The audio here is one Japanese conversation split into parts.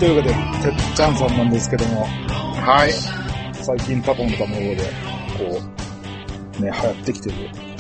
というわけで、てっちゃんさんなんですけども、 はい。 最近タコの卵で、こう、ね、流行ってきてる、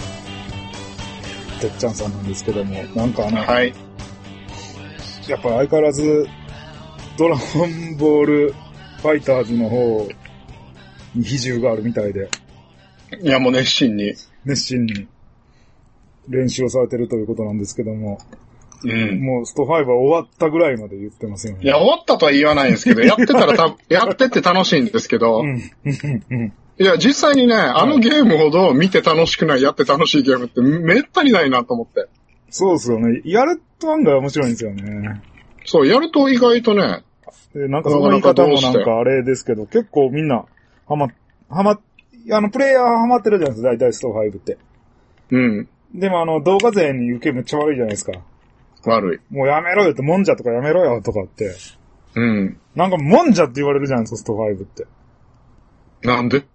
てっちゃんさんなんですけども、なんかはい。 やっぱ相変わらず、ドラゴンボールファイターズの方に比重があるみたいで、 いや、もう熱心に。 熱心に練習をされてるということなんですけども、 うん。 もうスト5は終わったぐらいまで言ってますよね。 いや、終わったとは言わないんですけど、やってたらやってって楽しいんですけど、 うん。 いや、実際にね、あのゲームほど見て楽しくない、やって楽しいゲームってめったにないなと思って。 そうですよね。やると案外面白いんですよね。 そう、やると意外とね、 でなんかその言い方もなんかあれですけど、結構みんな、プレイヤーハマってるじゃないですか、大体スト5って。 うん。 でも動画勢に受けめっちゃ悪いじゃないですか。 悪い。 もうやめろよって、もんじゃとかやめろよとかって。 うん。 なんかもんじゃって言われるじゃないですか、スト5って。 なんで？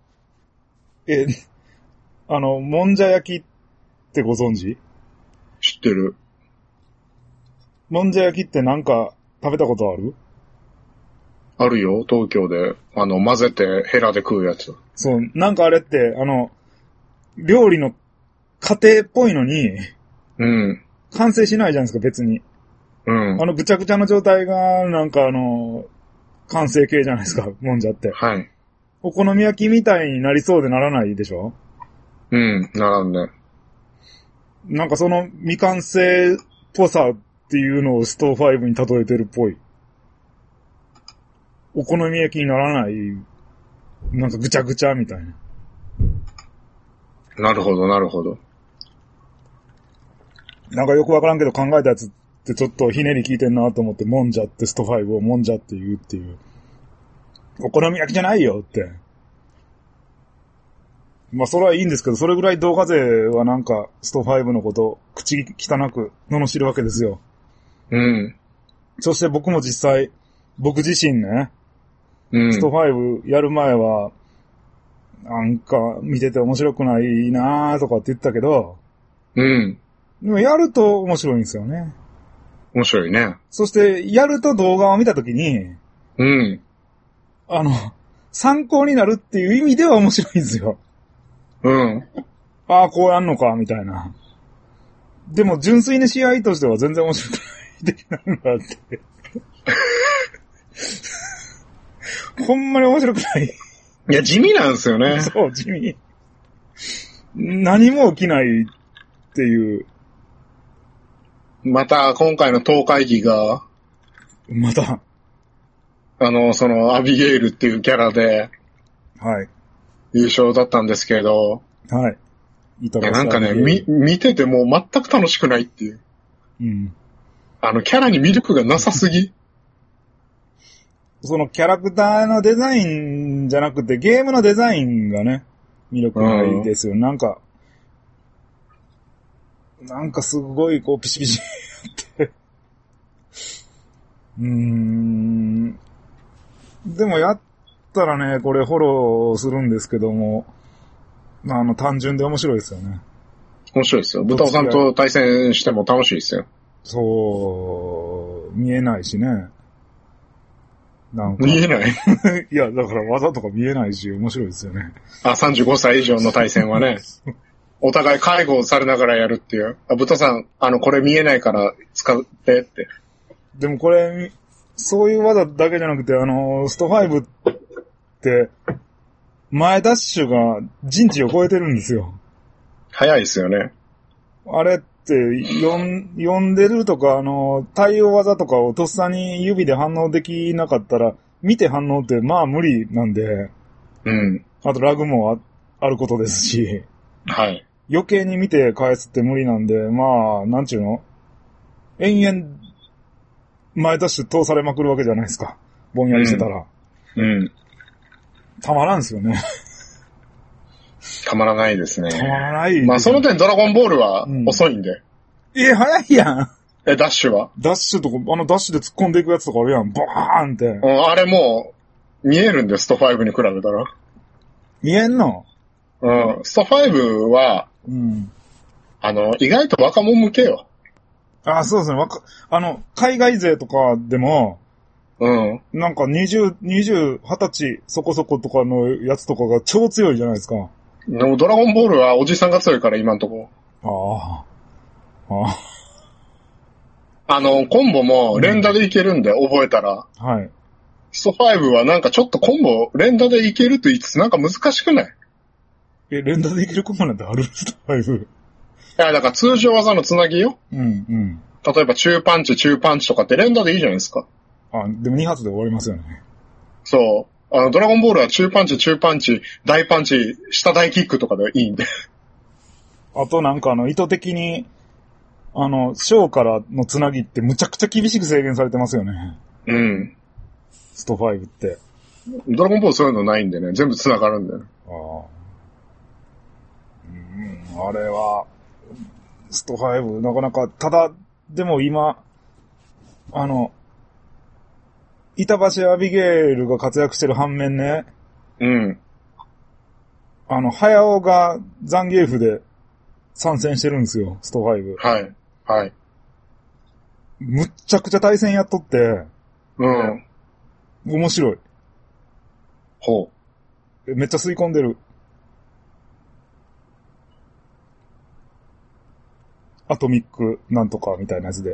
もんじゃ焼きってご存知？ 知ってる。 もんじゃ焼きってなんか食べたことある？ あるよ、東京で。混ぜてヘラで食うやつ。 そう、なんかあれって、料理の過程っぽいのに、 うん。 完成しないじゃないですか、別に。 うん。 ぐちゃぐちゃの状態が、なんか完成形じゃないですか、もんじゃって。 はい。 お好み焼きみたいになりそうでならないでしょ？ うん、ならんね。 なんかその未完成っぽさっていうのをスト5に例えてるっぽい。お好み焼きにならない、なんかぐちゃぐちゃみたいな。 なるほど、なるほど。 なんかよくわからんけど考えたやつってちょっとひねり効いてんなと思って、もんじゃってスト5をもんじゃって言うっていう。お好み焼きじゃないよって。まあそれはいいんですけど、それぐらい動画勢はなんかスト5のこと口汚く罵るわけですよ。 うん。 そして僕も実際、僕自身ね、ストうん。 5やる前は、なんか見てて面白くないなーとかって言ったけど、 うん。 でもやると面白いんですよね。 面白いね。 そしてやると動画を見たときに、 うん。 参考になるっていう意味では面白いんですよ。 うん。 ああ、こうやんのか、みたいな。でも純粋に試合としては全然面白くない的なのがあって。ほんまに面白くない。 いや、地味なんですよね。 そう、地味。何も起きないっていう。 また、今回の東海議が、 また。 アビゲイルっていうキャラで、 はい。 優勝だったんですけど、 はい。 いや、なんかね、見ててもう全く楽しくないっていう。 うん。 キャラに魅力がなさすぎ。 そのキャラクターのデザインじゃなくて、ゲームのデザインがね、魅力ないですよ。なんかすごいこうピシピシって。でもやったらね、これフォローするんですけども、単純で面白いですよね。 面白いですよ。豚尾さんと対戦しても楽しいですよ。 そう、見えないしね。なんか。 見えないいや、だから技とか見えないし、面白いですよね。 35歳以上の対戦はね、お互い介護されながらやるっていう。豚さん、これ見えないから使ってって。 でもこれ、そういう技だけじゃなくて、スト5って、前ダッシュが陣地を超えてるんですよ。 早いですよね。 あれって、読んでるとか、対応技とかをとっさに指で反応できなかったら、見て反応ってまあ無理なんで、 うん。 あとラグもあることですし、 はい。 余計に見て返すって無理なんで、まあ、なんちゅうの？延々、前ダッシュ通されまくるわけじゃないですか。ぼんやりしてたら。 うん。 たまらんすよね。 たまらないですね。 たまらない。 まあその点ドラゴンボールは遅いんで。 早いやん。 ダッシュはダッシュとか、ダッシュで突っ込んでいくやつとかあるやん。バーンって。 あれもう、見えるんで、スト5に比べたら。 見えんの？ うん。スト5は、 うん。 意外と若者向けよ。 そうですね。海外勢とかでも、 うん。 なんか20歳そこそことかのやつとかが超強いじゃないですか。 でもドラゴンボールはおじさんが強いから今んとこ。 ああ。 コンボも連打でいけるんで、覚えたら。 はい。 スト5はなんかちょっとコンボ連打でいけると言いつつなんか難しくない？ 連打でいけるコンボなんてあるんですか？ 5。 いや、だから通常技のつなぎよ。 うんうん。 例えば中パンチとかって連打でいいじゃないですか。 でも2発で終わりますよね。 そう。ドラゴンボールは中パンチ、大パンチ、下大キックとかでいいんで。 あとなんか意図的に、ショーからのつなぎってむちゃくちゃ厳しく制限されてますよね。 うん。 スト5って。 ドラゴンボールそういうのないんでね、全部繋がるんだよね。 あれは、スト5、なかなか、ただ、でも今、板橋アビゲールが活躍してる反面ね、 うん。 早尾がザンギエフで参戦してるんですよ、スト5。 はい。はい。 むっちゃくちゃ対戦やっとって、 うん。 面白い。 ほめっちゃ吸い込んでる。アトミックなんとかみたいなやつで。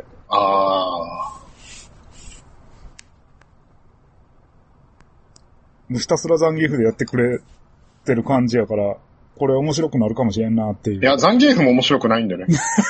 ひたすらザンギエフでやってくれてる感じやから、これ面白くなるかもしれんなっていう。 いや、ザンギエフも面白くないんだよね。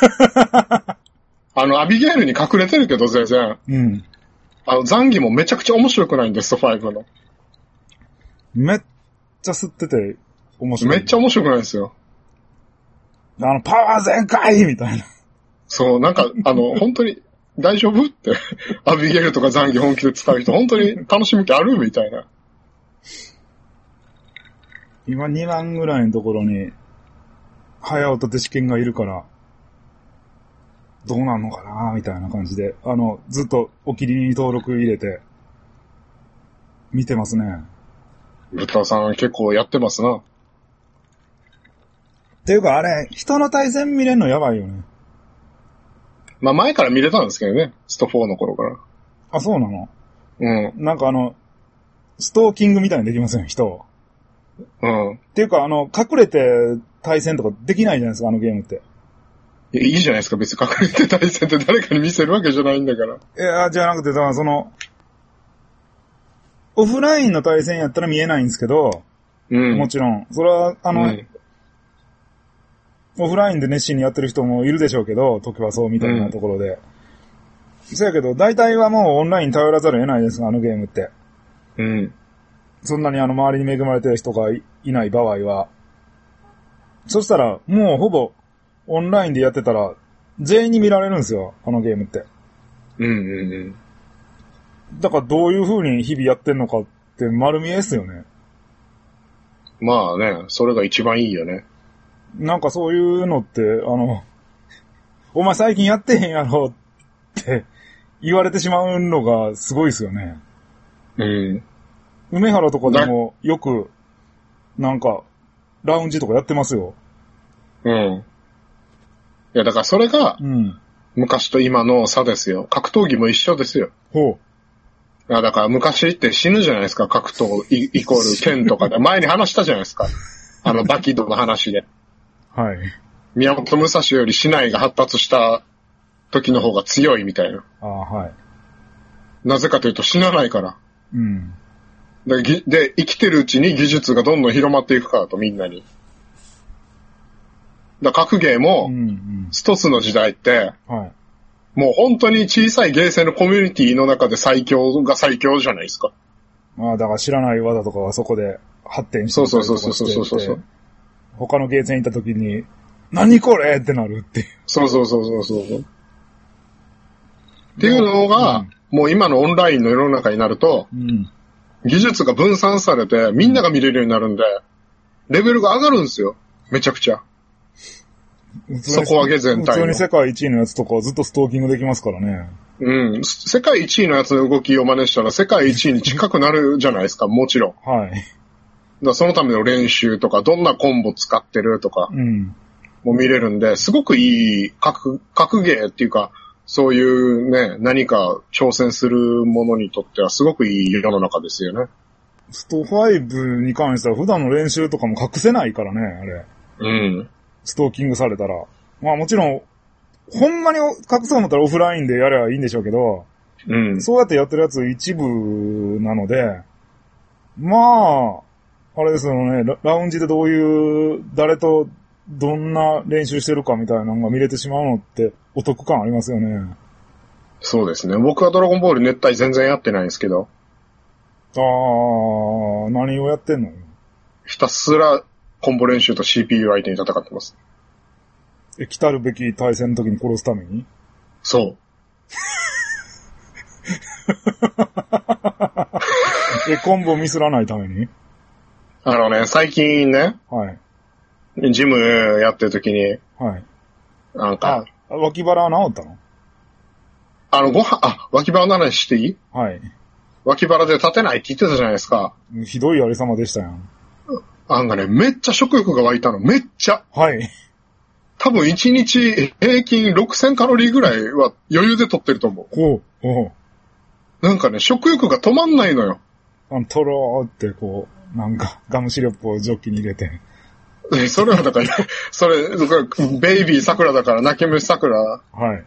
アビゲールに隠れてるけど全然。 うん。 ザンギもめちゃくちゃ面白くないんです、スト5の。 めっちゃ吸ってて面白い。 めっちゃ面白くないですよ。 パワー全開みたいな。 そう、なんか、本当に大丈夫って、アビゲールとかザンギ本気で使う人、本当に楽しむ気あるみたいな。 今2万ぐらいのところに、早尾と手試験がいるから、どうなんのかなみたいな感じで、ずっとお気に入りに登録入れて、見てますね。 ブタさん結構やってますな。 っていうかあれ、人の対戦見れんのやばいよね。 まあ前から見れたんですけどね、スト4の頃から。 あ、そうなの？ うん。 なんかストーキングみたいにできません、人を。 うん。 っていうか隠れて対戦とかできないじゃないですか、ゲームって。 いいじゃないですか、別に隠れて対戦って誰かに見せるわけじゃないんだから。 いや、じゃなくて、だからオフラインの対戦やったら見えないんですけど、 うん。 もちろん。それは、オフラインで熱心にやってる人もいるでしょうけど、時はそうみたいなところで。そやけど、大体はもうオンライン頼らざるを得ないです、ゲームって。 うん。 そんなに周りに恵まれてる人がいない場合は。そしたら、もうほぼ、オンラインでやってたら、全員に見られるんですよ、ゲームって。 うんうんうん。 だからどういう風に日々やってんのかって丸見えっすよね。 まあね、それが一番いいよね。 なんかそういうのって、お前最近やってへんやろって言われてしまうのがすごいですよね。 うん。 梅原とかでもよく、なんか、ラウンジとかやってますよ。 うん。いや、だからそれが、昔と今の差ですよ。格闘技も一緒ですよ。 ほう。 いや、だから昔って死ぬじゃないですか、格闘イコール剣とかで。前に話したじゃないですか。バキドの話で。 はい。 宮本武蔵より竹刀が発達した時の方が強いみたいな。 ああ、はい。 なぜかというと死なないから。 うん。 で、生きてるうちに技術がどんどん広まっていくからと、みんなに。格ゲーも、ストスの時代って、 はい。 もう本当に小さいゲーセンのコミュニティの中で最強が最強じゃないですか。 まあ、だから知らない技とかはそこで発展してそう。 他のゲーセン行った時に、何これってなるっていう。 そう。っていうのが、もう今のオンラインの世の中になると、技術が分散されて、みんなが見れるようになるんで、レベルが上がるんですよ。めちゃくちゃ。底上げ全体の。 普通に世界一位のやつとかずっとストーキングできますからね。 うん。世界一位のやつの動きを真似したら世界一位に近くなるじゃないですか、もちろん。 はい。 そのための練習とか、どんなコンボ使ってるとか、も見れるんで、すごくいい格ゲーっていうか、 そういうね、何か挑戦するものにとってはすごくいい世の中ですよね。 スト5に関しては普段の練習とかも隠せないからね、あれ。 うん。 ストーキングされたら。まあもちろん、ほんまに隠そうと思ったらオフラインでやればいいんでしょうけど、 うん。 そうやってやってるやつ一部なので、まあ、あれですよね、ラウンジでどういう、誰とどんな練習してるかみたいなのが見れてしまうのってお得感ありますよね。 そうですね。僕はドラゴンボール熱帯全然やってないんですけど。 何をやってんの？ ひたすらコンボ練習と CPU 相手に戦ってます。 来たるべき対戦の時に殺すために？ そう。 コンボミスらないために？ 最近ね、 はい。 ジムやってる時に、 はい。 なんか、 脇腹は治ったの？ 脇腹の話していい？ はい。 脇腹で立てないって言ってたじゃないですか。 ひどいありさまでしたやん。 めっちゃ食欲が湧いたの。めっちゃ。 はい。 多分1日平均6000カロリーぐらいは余裕で取ってると思う。 ほう。 なんかね、食欲が止まんないのよ。 とろーってこう、なんか、ガムシロップをジョッキに入れて。 それはだから、ベイビー桜だから泣き虫桜。 はい。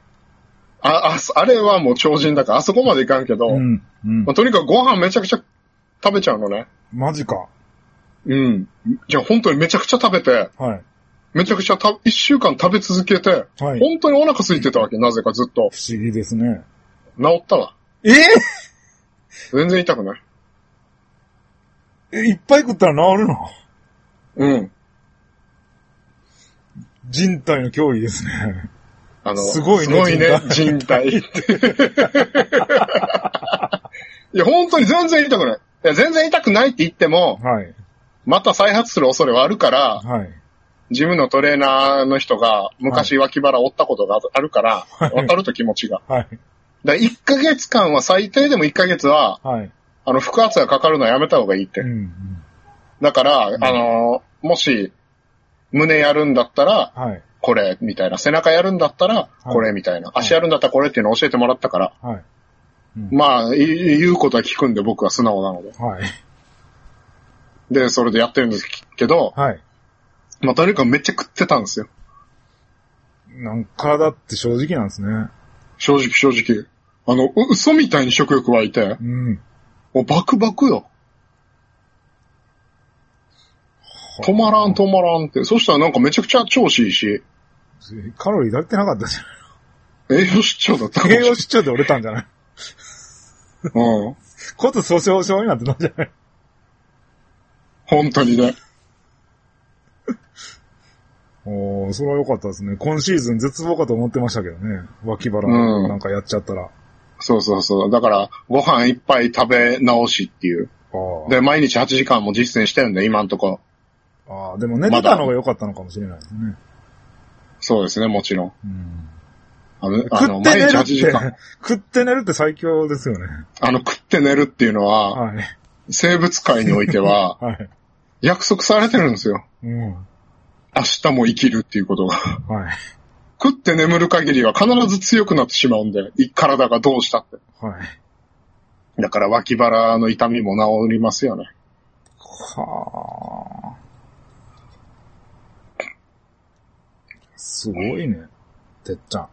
あれはもう超人だから、あそこまでいかんけど、とにかくご飯めちゃくちゃ食べちゃうのね。 マジか。 うん。じゃあ本当にめちゃくちゃ食べて、 はい。 めちゃくちゃ1週間食べ続けて、はい、本当にお腹空いてたわけ、なぜかずっと。 不思議ですね。 治ったわ。全然痛くない。 いっぱい食ったら治るの？ うん。 人体の脅威ですね。 すごいね、人体。いや、本当に全然痛くない。いや、全然痛くないって言っても、はい。また再発する恐れはあるから、はい。ジムのトレーナーの人が昔脇腹折ったことがあるから、はい、わかると気持ちが。はい。だ1ヶ月間は最低でも1ヶ月は、はい。腹圧がかかるのはやめた方がいいって。だから、もし、胸やるんだったら、はい。これ、みたいな。背中やるんだったら、これ、みたいな。足やるんだったらこれっていうのを教えてもらったから。はい。まあ、言うことは聞くんで僕は素直なので。はい。で、それでやってるんですけど、はい。まあ、とにかくめっちゃ食ってたんですよ。 体って正直なんですね。 正直。嘘みたいに食欲湧いて、もうバクバクよ。止まらんって。そしたらなんかめちゃくちゃ調子いいし。 カロリー足りてなかったじゃない。栄養失調だったかもしれない。 栄養失調で折れたんじゃない？ うん。 骨粗鬆症になってたんじゃない？ 本当にね。 それは良かったですね。今シーズン絶望かと思ってましたけどね。脇腹なんかやっちゃったら。 そう。だから、ご飯いっぱい食べ直しっていう。で、毎日8時間も実践してるんで、今んとこ。 でも寝てたのが良かったのかもしれないですね。 そうですね、もちろん。 毎日8時間。食って寝るって最強ですよね。 食って寝るっていうのは、はい、生物界においては、はい、約束されてるんですよ。明日も生きるっていうことが。はい、食って眠る限りは必ず強くなってしまうんで、体がどうしたって。はい、だから脇腹の痛みも治りますよね。 はあ。すごいね。てっちゃん。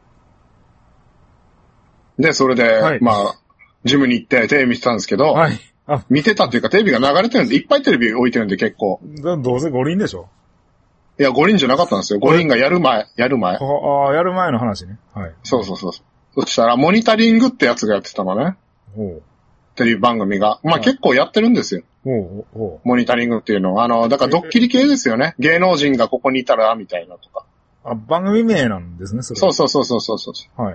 で、それで、はい、まあ、ジムに行ってテレビ見てたんですけど、はい、見てたっていうかテレビが流れてるんで、いっぱいテレビ置いてるんで結構。 どうせ五輪でしょ？ いや、五輪じゃなかったんですよ。五輪がやる前。 やる前の話ね。はい。 そう。そしたら、モニタリングってやつがやってたのね。テレビ番組が。まあ、結構やってるんですよ。モニタリングっていうのは。だからドッキリ系ですよね。芸能人がここにいたら、みたいなとか。 番組名なんですね、それ。 そう。はい。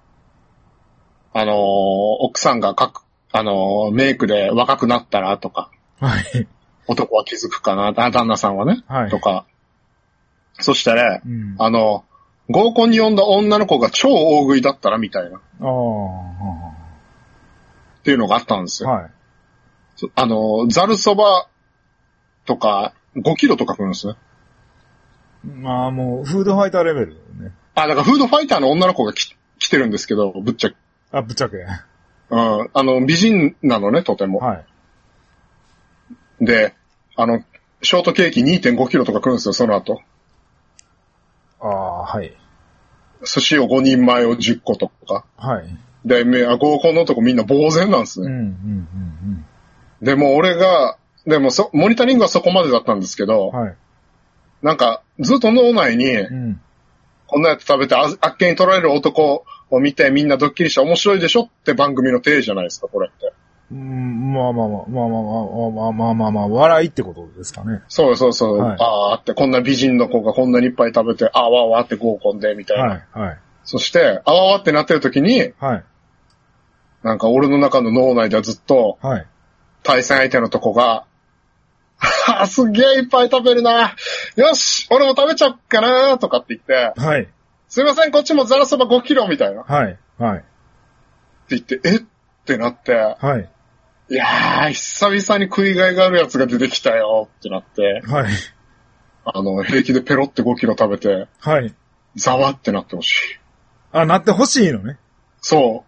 奥さんがメイクで若くなったらとか。はい。男は気づくかな、旦那さんはね。はい。とか。そしたら、合コンに呼んだ女の子が超大食いだったらみたいな。っていうのがあったんですよ。はい。ざるそばとか5キロとか来るんですね。まあもう、フードファイターレベルね。 だからフードファイターの女の子が来来てるんですけど、ぶっちゃけ。 ぶっちゃけ。 美人なのね、とても。 はい。 で、ショートケーキ 2.5 キロとか来るんですよ、その後。 はい。 寿司を5人前を10個とか。 はい。 で、合コンのとこみんな呆然なんですね。でもモニタリングはそこまでだったんですけど、 はい。 なんか、ずっと脳内に、こんなやつ食べてあっけに取られる男を見てみんなドッキリして面白いでしょって番組の体じゃないですか、これって。 まあ、笑いってことですかね。 そう。はい、って、こんな美人の子がこんなにいっぱい食べて、わって合コンで、みたいな。 はい。そして、わってなってる時に、 はい。 なんか俺の中の脳内ではずっと、 はい。 対戦相手のとこが、すっげえいっぱい食べるな。よし俺も食べちゃおっかなとかって言って、 はい。 すいません、こっちもザラそば5キロみたいな。 はい。 って言って、ってなって、 はい。 いやー、久々に食いがいがあるやつが出てきたよってなって、 はい。 平気でペロって5キロ食べて、 はい。 ざわってなってほしい。 なってほしいのね。 そう。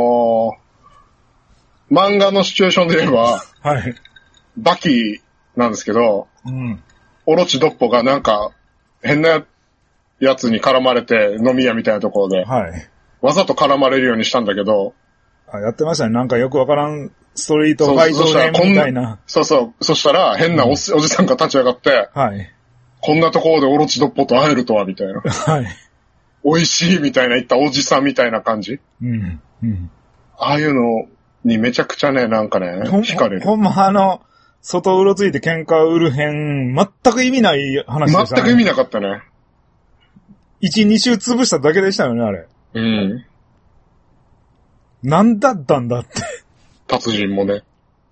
漫画のシチュエーションで言えば、 はい。 バキなんですけど、オロチドッポがなんか、変なやつに絡まれて飲み屋みたいなところで、 はい。 わざと絡まれるようにしたんだけど、 やってましたね。なんかよくわからんストリートファイトゲームみたいな。 そしたら変なおじさんが立ち上がって、 はい。 こんなところでオロチドッポと会えるとは、みたいな。 はい。 美味しいみたいな言ったおじさんみたいな感じ。ああいうのにめちゃくちゃね、なんかね、惹かれる。 ほんま外うろついて喧嘩売る辺、全く意味ない話でしたね。 全く意味なかったね。 1、2周潰しただけでしたよね、あれ。なんだったんだって。 達人もね。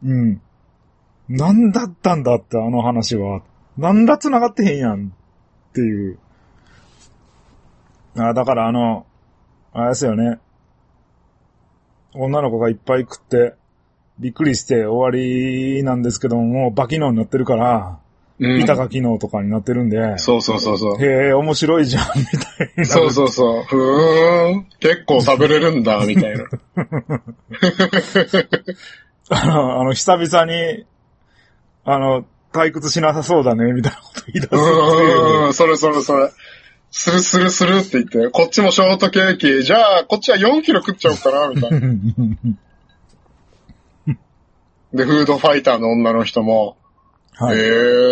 なんだったんだって、あの話は。なんだ繋がってへんやんっていう。だからあれですよね。女の子がいっぱい食って、びっくりして終わりなんですけども、もうバ機能になってるから、板が機能とかになってるんで。 そう。 へえ、面白いじゃん、みたいな。 そう。結構食べれるんだ、みたいな。 久々に、退屈しなさそうだね、みたいなこと言い出すっていう。 それ。するって言って、こっちもショートケーキ、じゃあ、こっちは4キロ食っちゃおうかな、みたいな。で、フードファイターの女の人も、って、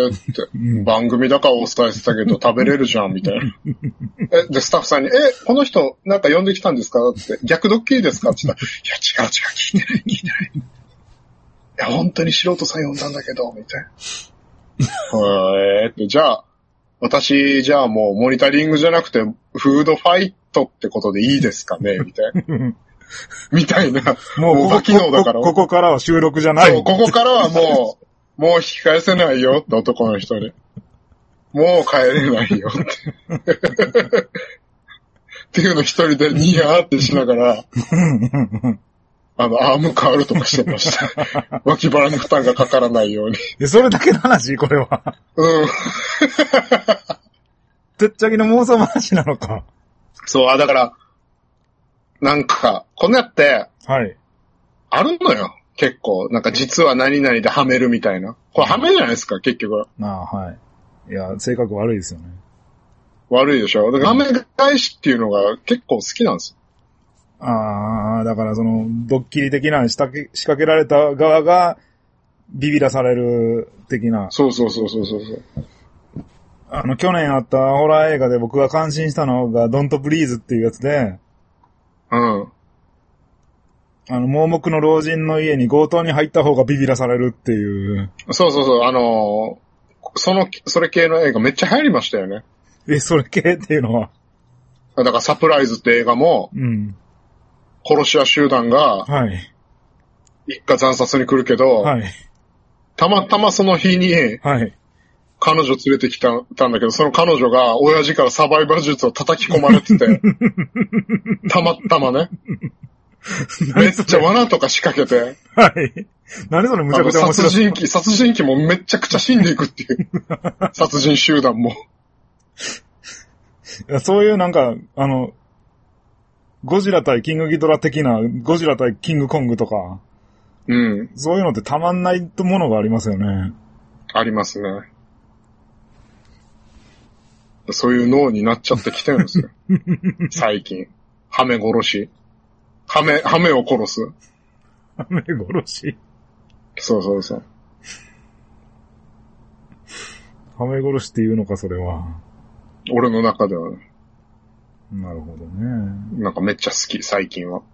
番組だからお伝えしてたけど、食べれるじゃん、みたいな。で、スタッフさんに、この人、なんか呼んできたんですかって、逆ドッキリですかって言ったら、いや、違う、聞いてない。いや、本当に素人さん呼んだんだけど、みたいな。って、じゃあ、私、じゃあもうモニタリングじゃなくて、フードファイトってことでいいですかねみたいな。みたいな。もうバ機能だから。 ここからは収録じゃない。 そう、ここからはもう引き返せないよって男の人に。もう帰れないよって。っていうの一人でニヤーってしながら、アームカールとかしてました。脇腹に負担がかからないように。 それだけの話これは。てっちゃきの妄想話なのか。 そう、だから、なんか、こんなって、 はい。 あるのよ。結構。なんか実は何々ではめるみたいな。これはめじゃないですか、結局。 はい。いや、性格悪いですよね。 悪いでしょ。だからはめ返しっていうのが結構好きなんですよ。 だからドッキリ的な仕掛けられた側がビビらされる的な。 そう。 去年あったホラー映画で僕が感心したのがDon't Breatheっていうやつで、盲目の老人の家に強盗に入った方がビビらされるっていう。 そう。それ系の映画めっちゃ流行りましたよね。 それ系っていうのはだからサプライズって映画も、殺し屋集団が、一家惨殺に来るけど、たまたまその日に、彼女連れてきたんだけど、その彼女が親父からサバイバル術を叩き込まれてて、たまたまね。めっちゃ罠とか仕掛けて。 何それむちゃくちゃ面白い。 殺人鬼もめちゃくちゃ死んでいくっていう。殺人集団も。 そういうなんか、 ゴジラ対キングギドラ的な、ゴジラ対キングコングとか、 うん。 そういうのってたまんないものがありますよね。 ありますね。そういう脳になっちゃってきてるんですよ。最近。ハメ殺し。ハメを殺す。 ハメ殺し。 そうそうそう。 ハメ殺しっていうのか、それは。 俺の中ではね。 なるほどね。 なんかめっちゃ好き、最近は。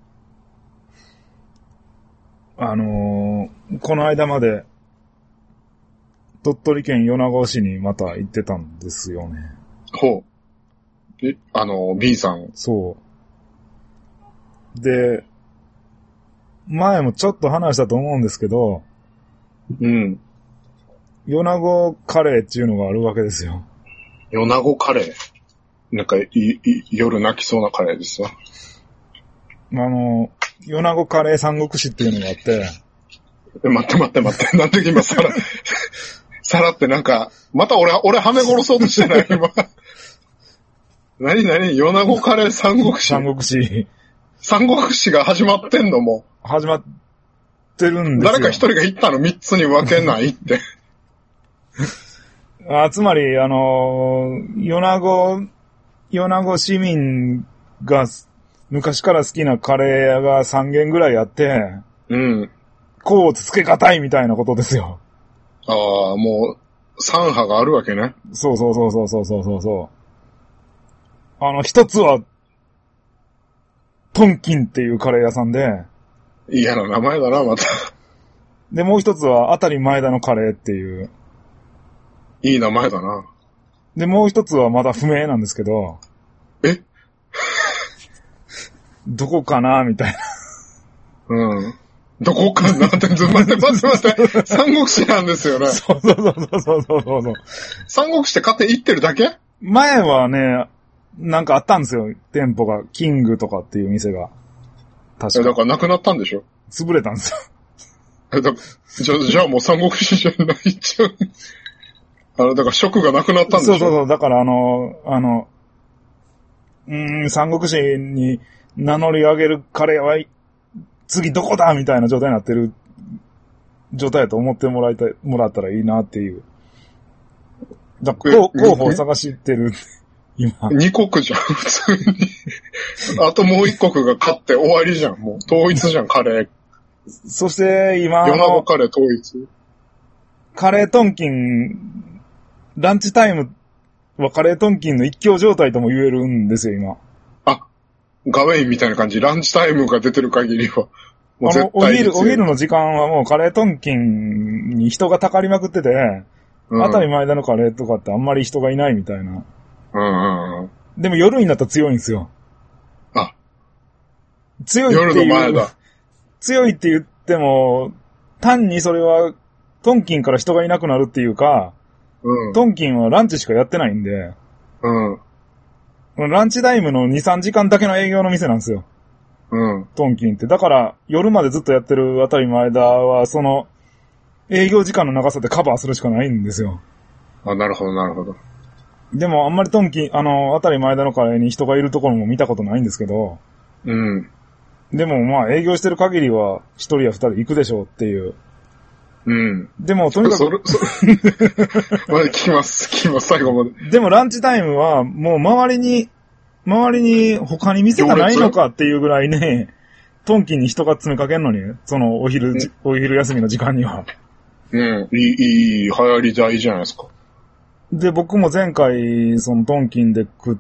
この間まで、鳥取県米子市にまた行ってたんですよね。 ほう。B さん。 そう。で、前もちょっと話したと思うんですけど、 うん。 米子カレーっていうのがあるわけですよ。 米子カレー。なんか夜泣きそうなカレーですよ。 米子カレー三国志っていうのがあって。 待って。なんで今さらってなんか、また俺ハメ殺そうとしてない今。何米子カレー三国志。三国志が始まってんのも。 始まってるんですよ。 誰か一人が言ったの3つに分けないって。 つまり、米子市民が昔から好きなカレー屋が3軒ぐらいあって、 うん。 こうつけがたいみたいなことですよ。 ああ、もう、3派があるわけね。 そう。一つは、トンキンっていうカレー屋さんで、 嫌な名前だな、また。 で、もう一つは、あたり前田のカレーっていう。 いい名前だな。 で、もう一つはまだ不明なんですけど。 えどこかなみたいな。 うん。どこかなって、待って。三国志なんですよね。 そう。 三国志って勝手に行ってるだけ？ 前はね、なんかあったんですよ。店舗が。キングとかっていう店が。確か。 だからなくなったんでしょ？ 潰れたんですよ。 じゃあもう三国志じゃないじゃん。だから職がなくなったんでしょ？ そう。だから三国志に名乗り上げるカレーは、次どこだみたいな状態になってる状態だと思ってもらったらいいなっていう。だから候補を探してる、今。 2国じゃん、普通に。あともう1国が勝って終わりじゃん、もう。統一じゃん、カレー。 そして今米子カレー統一。 カレートンキン、ランチタイムはカレートンキンの一強状態とも言えるんですよ、今。 ガウェインみたいな感じ。ランチタイムが出てる限りは。もう絶対お昼の時間はもうカレートンキンに人がたかりまくってて、あたり前田のカレーとかってあんまり人がいないみたいな。でも夜になったら強いんですよ。強いっていう。 夜の前だ。 強いって言っても、単にそれはトンキンから人がいなくなるっていうか、トンキンはランチしかやってないんで、ランチタイムの2、3時間だけの営業の店なんですよ。トンキンって。だから、夜までずっとやってるあたり前田は、その、営業時間の長さでカバーするしかないんですよ。 なるほど。 でも、あんまりトンキン、あたり前田のカレーに人がいるところも見たことないんですけど、でも、まあ、営業してる限りは、1人や2人行くでしょうっていう。でも、とにかく。 聞きます、最後まで。 でも、ランチタイムは、もう周りに他に店がないのかっていうぐらいね、トンキンに人が詰めかけんのに、そのお昼休みの時間には。 いい流行り大じゃないですか。 で、僕も前回、そのトンキンで食って、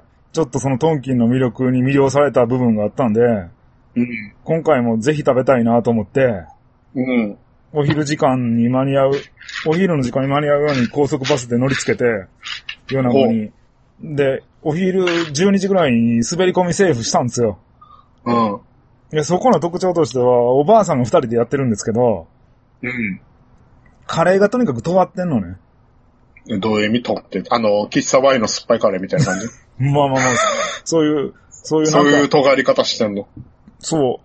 ちょっとそのトンキンの魅力に魅了された部分があったんで、今回もぜひ食べたいなと思って、お昼の時間に間に合うように高速バスで乗り付けて、米子に。で、お昼12時ぐらいに滑り込みセーフしたんですよ。いや、そこの特徴としては、おばあさんが2人でやってるんですけど、カレーがとにかく尖ってんのね。 どういう意味とって、喫茶ワイの酸っぱいカレーみたいな感じまあ、そういうそういう尖り方してんの。 そう、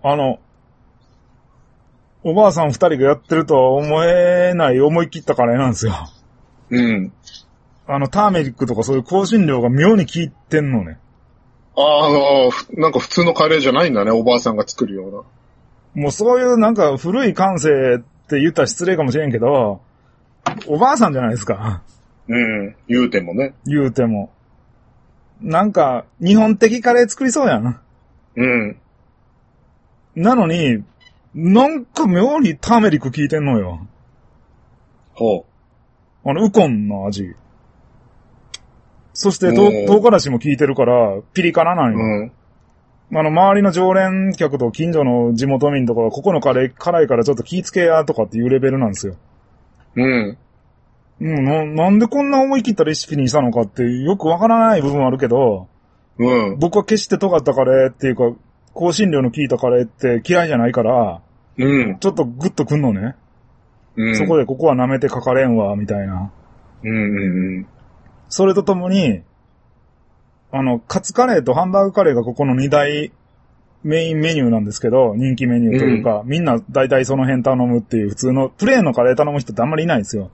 おばあさん2人がやってるとは思えない思い切ったカレーなんですよ。 ターメリックとかそういう香辛料が妙に効いてんのね。 なんか普通のカレーじゃないんだね、おばあさんが作るような。 もうそういうなんか古い感性って言ったら失礼かもしれんけど、おばあさんじゃないですか。 うん。言うてもね。 言うても。なんか、日本的カレー作りそうやん。 うん。 なのに、なんか妙にターメリック効いてんのよ。 ほウコンの味。そして唐辛子も効いてるから、ピリ辛なんよ。 うん。 周りの常連客と近所の地元民とかは、ここのカレー辛いからちょっと気ぃつけやとかっていうレベルなんですよ。 うん。 なんでこんな思い切ったレシピにしたのかってよくわからない部分はあるけど、 うん。 僕は決して尖ったカレーっていうか、香辛料の効いたカレーって嫌いじゃないから、 うん。 ちょっとグッとくんのね。 うん。 そこでここは舐めてかかれんわ、みたいな。 うん。 それとともに、カツカレーとハンバーグカレーがここの2大メインメニューなんですけど、人気メニューというか、みんな大体その辺頼むっていう普通の、プレーンのカレー頼む人ってあんまりいないんですよ。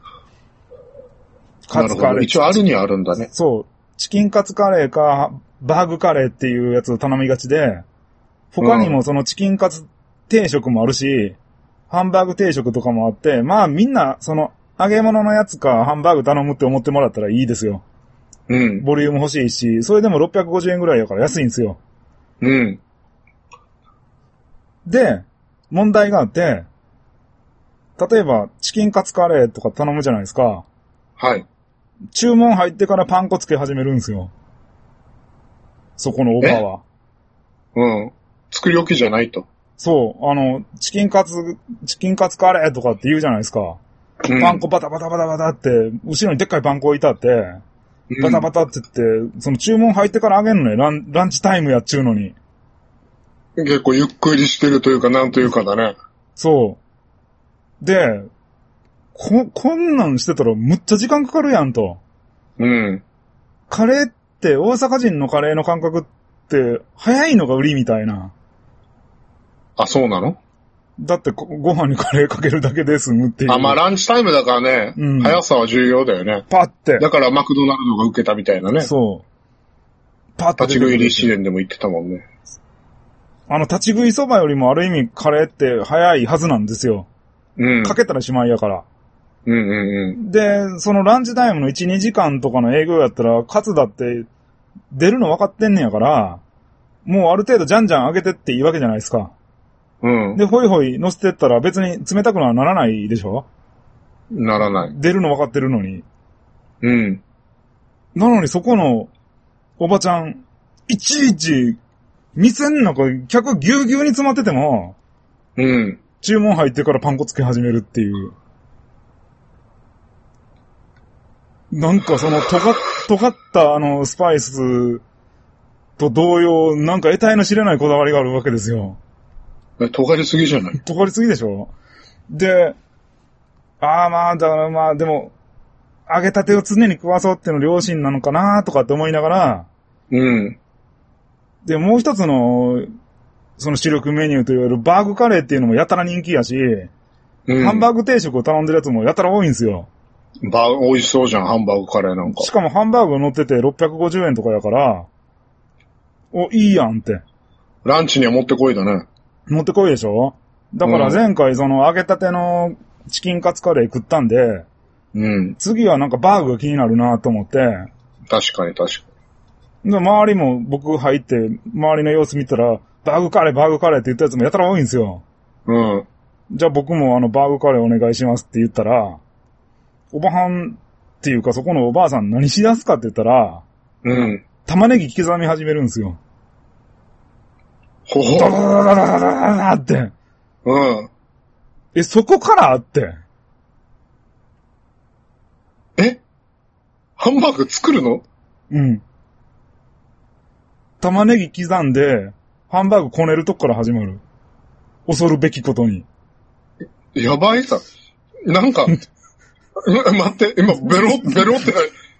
カツカレー。一応あるにはあるんだね。 そう。チキンカツカレーか、バーグカレーっていうやつを頼みがちで、他にもそのチキンカツ定食もあるし、ハンバーグ定食とかもあって、まあみんなその揚げ物のやつかハンバーグ頼むって思ってもらったらいいですよ。 うん。 ボリューム欲しいし、それでも650円ぐらいやから安いんですよ。 うん。 で、問題があって、例えばチキンカツカレーとか頼むじゃないですか。 はい。 注文入ってからパン粉つけ始めるんですよ。そこのオーバーは。 うん。作り置きじゃないと。 そう。チキンカツカレーとかって言うじゃないですか。うん、パン粉バタバタバタバタって、後ろにでっかいパン粉置いてあって、バタバタって言って、その注文入ってから揚げるのね。ランチタイムやっちゅうのに。 結構ゆっくりしてるというか、なんというかだね。 そう。で、こんなんしてたらむっちゃ時間かかるやんと。 うん。 カレーって大阪人のカレーの感覚って早いのが売りみたいな。 あ、そうなの？ だってご飯にカレーかけるだけで済むっていう。 まあランチタイムだからね、うん、速さは重要だよね。 パッて。 だからマクドナルドが受けたみたいなね。 そう。パッて。 立ち食い立志伝でも言ってたもんね。 立ち食いそばよりもある意味カレーって早いはずなんですよ。うん。かけたらしまいやから。で、そのランチタイムの1、2時間とかの営業やったら、カツだって出るの分かってんねやから、もうある程度じゃんじゃん上げてっていいわけじゃないですか。うん。で、ホイホイ乗せてったら別に冷たくはならないでしょ？ ならない。 出るの分かってるのに。 うん。 なのにそこのおばちゃん、いちいち店の中客ぎゅうぎゅうに詰まってても、 うん。 注文入ってからパン粉つけ始めるっていう。なんかその尖ったスパイスと同様、なんか得体の知れないこだわりがあるわけですよ。 尖りすぎじゃない？ 尖りすぎでしょ？で、まあ、だからまあ、でも、揚げたてを常に食わそうっていうの良心なのかなとかって思いながら、 うん。 で、もう一つの、その主力メニューといわれるバーグカレーっていうのもやたら人気やし、うん、ハンバーグ定食を頼んでるやつもやたら多いんですよ。 美味しそうじゃん、ハンバーグカレーなんか。 しかもハンバーグ乗ってて650円とかやから、いいやんって。 ランチにはもってこいだね。 もってこいでしょ？だから前回その揚げたてのチキンカツカレー食ったんで、うん。次はなんかバーグが気になるなと思って。 確かに確かに。で、周りも僕入って、周りの様子見たら、バーグカレーって言ったやつもやたら多いんですよ。うん。じゃあ僕もバーグカレーお願いしますって言ったら、おばはんっていうかそこのおばあさん何しだすかって言ったら、うん。玉ねぎ刻み始めるんですよ。 ほほ。 ダダダダダダダダって。うん。そこからって。 ハンバーグ作るの？ うん。玉ねぎ刻んで、ハンバーグこねるとこから始まる。恐るべきことに。 やばいさ。なんか、待って、今、ベロって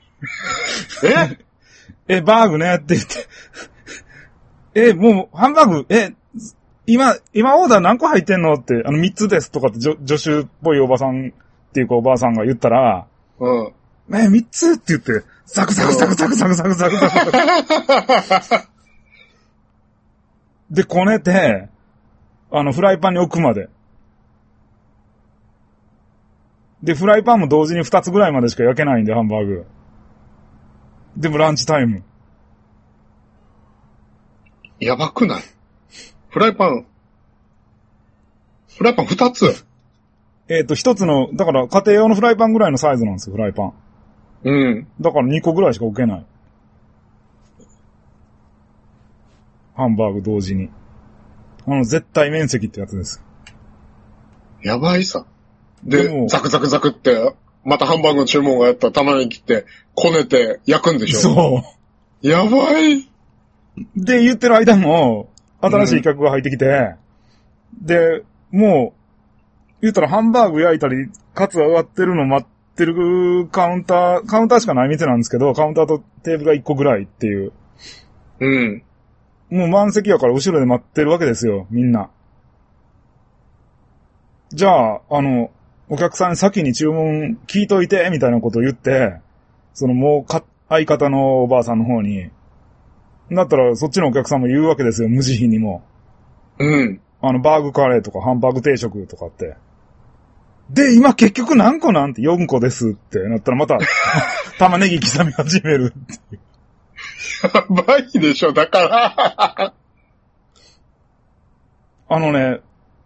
バーグねって言って。もう、ハンバーグ、今オーダー何個入ってんのって、3つですとかって助手っぽいおばさんっていうかおばあさんが言ったら、うん。 3つって言って、ザクザクザクザクザクザクザクザク。で、こねて、フライパンに置くまで。で、フライパンも同時に2つぐらいまでしか焼けないんで、ハンバーグ。でもランチタイム。 やばくない？フライパン2つ。 1つの、だから家庭用のフライパンぐらいのサイズなんですよ、フライパン。 うん。 だから2個ぐらいしか置けない。ハンバーグ同時に。絶対面積ってやつです。 やばいさ。で、ザクザクザクって、またハンバーグの注文がやったら玉ねぎ切って、こねて焼くんでしょ？ そう。 やばい。 で、言ってる間も、新しい客が入ってきて、で、もう、言ったらハンバーグ焼いたり、カツが上がってるの待ってるカウンターしかない店なんですけど、カウンターとテーブルが1個ぐらいっていう。 うん。 もう満席やから後ろで待ってるわけですよ、みんな。じゃあ、お客さんに先に注文聞いといて、みたいなことを言って、もう相方のおばあさんの方に、だったらそっちのお客さんも言うわけですよ、無慈悲にも。 うん。 バーグカレーとかハンバーグ定食とかって。で、今結局何個なんて4個ですってなったらまた、玉ねぎ刻み始めるっていう。 やばいでしょ、だから。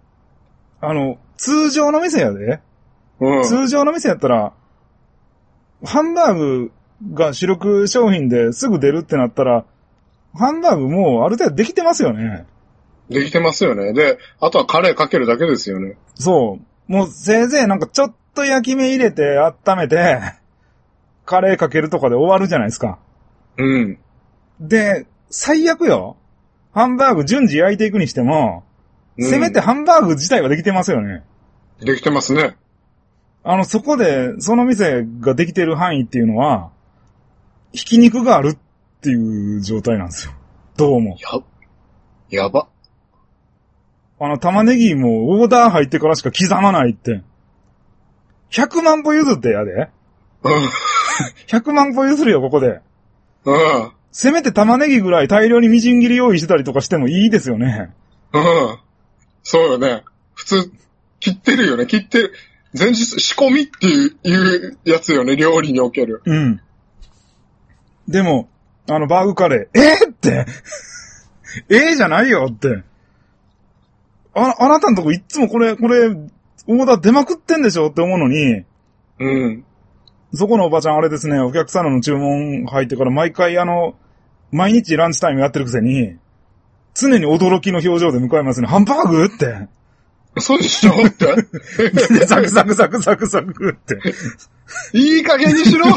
通常の店やで。 うん。 通常の店やったら、ハンバーグが主力商品ですぐ出るってなったら、ハンバーグもうある程度できてますよね。 できてますよね。で、あとはカレーかけるだけですよね。 そう。もうせいぜいなんかちょっと焼き目入れて温めて、カレーかけるとかで終わるじゃないですか。 うん。 で、最悪よ。ハンバーグ順次焼いていくにしても、せめてハンバーグ自体はできてますよね。 できてますね。 そこで、その店ができてる範囲っていうのは、ひき肉があるっていう状態なんですよ。どうも。 やば。 玉ねぎもオーダー入ってからしか刻まないって。100万歩譲ってやで。 うん。 100万歩譲るよ、ここで。 うん。 せめて玉ねぎぐらい大量にみじん切り用意してたりとかしてもいいですよね。 うん。そうよね。普通、切ってるよね。切ってる。前日仕込みっていうやつよね。料理における。 うん。でも、バーグカレー、ってじゃないよって。あなたのとこいつもこれ、オーダー出まくってんでしょって思うのに、 うん。 そこのおばちゃんあれですね、お客さんの注文入ってから毎回毎日ランチタイムやってるくせに、常に驚きの表情で迎えますね。ハンバーグって。 そうでしょって。 ザクザクザクザクザクって。 いい加減にしろ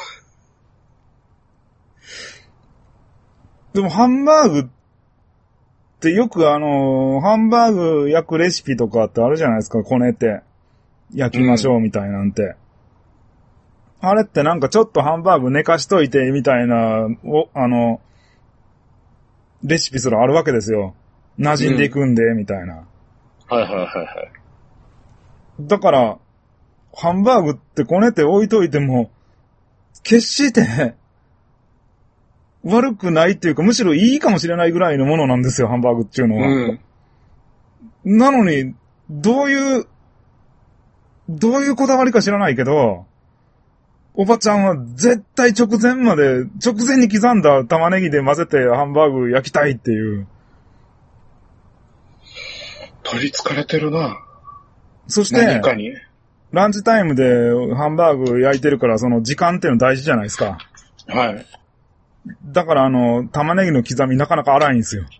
でもハンバーグってよくハンバーグ焼くレシピとかってあるじゃないですか、こねて。焼きましょうみたいなんて。あれってなんかちょっとハンバーグ寝かしといてみたいな、レシピすらあるわけですよ。馴染んでいくんで、みたいな。 はいはいはいはい。 だから、ハンバーグってこねて置いといても、決して悪くないっていうか、むしろいいかもしれないぐらいのものなんですよ、ハンバーグっていうのは。 うん。 なのに、どういうこだわりか知らないけど、おばちゃんは絶対直前に刻んだ玉ねぎで混ぜてハンバーグ焼きたいっていう。 取り憑かれてるな。 そして、 何かに。 ランチタイムでハンバーグ焼いてるから、その時間っていうの大事じゃないですか。 はい。 だから玉ねぎの刻みなかなか荒いんですよ。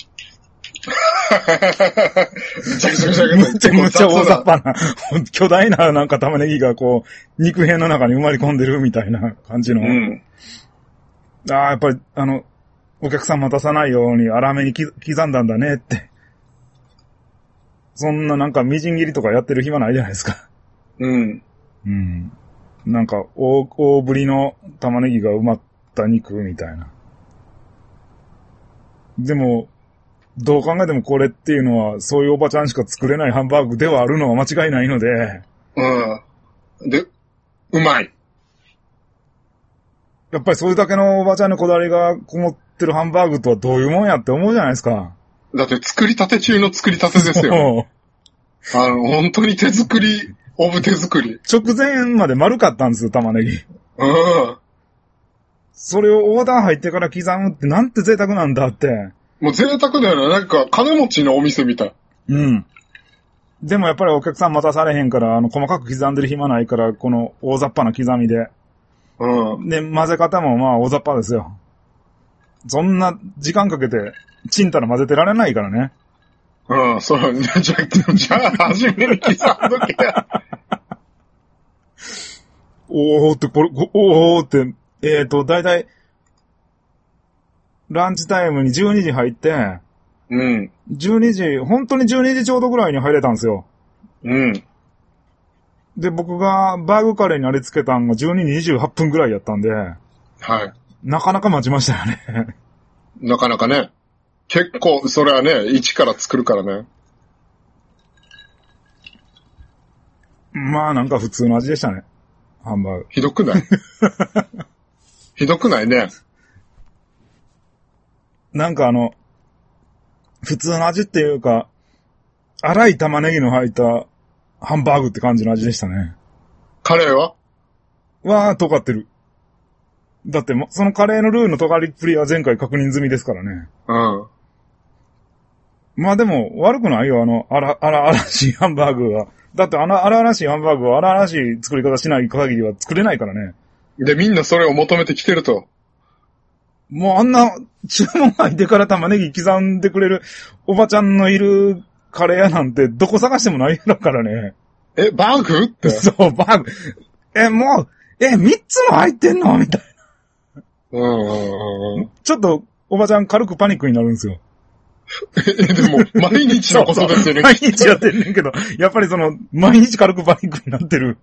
むちゃ大雑把な、巨大ななんか玉ねぎがこう、肉片の中に埋まり込んでるみたいな感じの。 うん。 やっぱりお客さん待たさないように粗めに刻んだんだねって。そんななんかみじん切りとかやってる暇ないじゃないですか。 うん。 うん。なんか大ぶりの玉ねぎが埋まった肉みたいな。でも、どう考えてもこれっていうのは、そういうおばちゃんしか作れないハンバーグではあるのは間違いないので。 うん。で、うまい。 やっぱりそれだけのおばちゃんのこだわりがこもってるハンバーグとはどういうもんやって思うじゃないですか。 だって作りたて中の作りたてですよ。本当に手作り、オブ手作り。 直前まで丸かったんですよ、玉ねぎ。 うん。 それをオーダー入ってから刻むってなんて贅沢なんだって。 もう贅沢だよね。なんか金持ちのお店みたい。 うん。でもやっぱりお客さん待たされへんから、細かく刻んでる暇ないから、この大雑把な刻みで。 うん。 で、混ぜ方もまあ大雑把ですよ。そんな時間かけて、ちんたら混ぜてられないからね。 うん、そう、じゃあ、初めに刻んどけや。 おーって、おーって、だいたい、ランチタイムに12時入って、 うん。 12時、本当に12時ちょうどぐらいに入れたんですよ。 うん。 で、僕がバーグカレーにありつけたんが12時28分ぐらいやったんで、 はい。 なかなか待ちましたよね。 なかなかね。結構、それはね、一から作るからね。 まあなんか普通の味でしたね。ハンバーグ。 ひどくないひどくないね。 なんか普通の味っていうか、粗い玉ねぎの入ったハンバーグって感じの味でしたね。 カレーは尖ってる。だって、そのカレーのルーの尖りっぷりは前回確認済みですからね。 うん。 まあでも、悪くないよ、荒々しいハンバーグは。だって、荒々しいハンバーグは荒々しい作り方しない限りは作れないからね。 で、みんなそれを求めてきてると。 もうあんな、注文入ってから玉ねぎ刻んでくれるおばちゃんのいるカレー屋なんてどこ探してもないだからね。 バーグって。 そう、バーグ。もう、3つも入ってんのみたいな。ちょっと、おばちゃん軽くパニックになるんですよ。 でも、毎日のことですよね。 毎日やってんねんけど、やっぱり毎日軽くパニックになってる。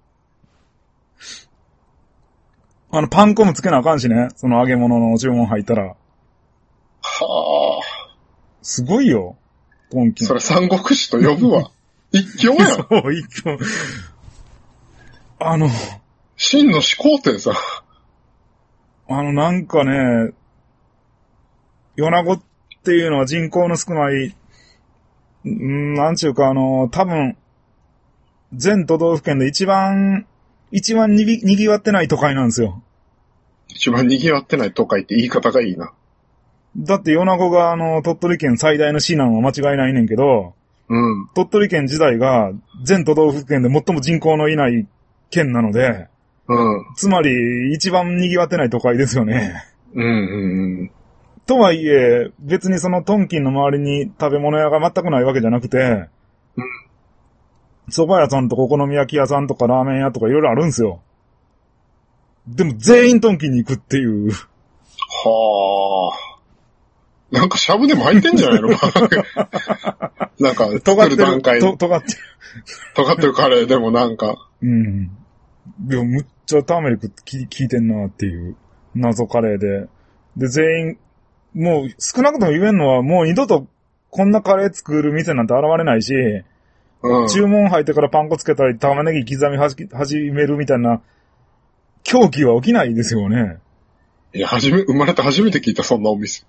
パン粉もつけなあかんしね。その揚げ物の注文入ったら。 はあ。 すごいよ。ポンキン。 それ三国志と呼ぶわ。一強やん。 そう、一強。 真の始皇帝さ。 なんかね、米子っていうのは人口の少ない、なんちゅうか多分、全都道府県で一番賑わってない都会なんですよ。 一番賑わってない都会って言い方がいいな。 だって米子が鳥取県最大の市なんは間違いないねんけど、 うん。 鳥取県自体が全都道府県で最も人口のいない県なので、 うん。 つまり一番賑わってない都会ですよね。 うん。 とはいえ、別にそのトンキンの周りに食べ物屋が全くないわけじゃなくて、 うん。 蕎麦屋さんとかお好み焼き屋さんとかラーメン屋とかいろいろあるんですよ。でも全員トンキンに行くっていう。 はあ。なんかシャブでも入ってんじゃないのなんか、作る段階に。 尖ってるカレーでもなんか。 うん。いや、むっちゃターメリック効いてんなっていう謎カレーで。で、全員、もう少なくとも言えんのはもう二度とこんなカレー作る店なんて現れないし、 うん、 注文入ってからパン粉つけたり玉ねぎ刻み始めるみたいな狂気は起きないですよね。 いや、生まれて初めて聞いた、そんなお店。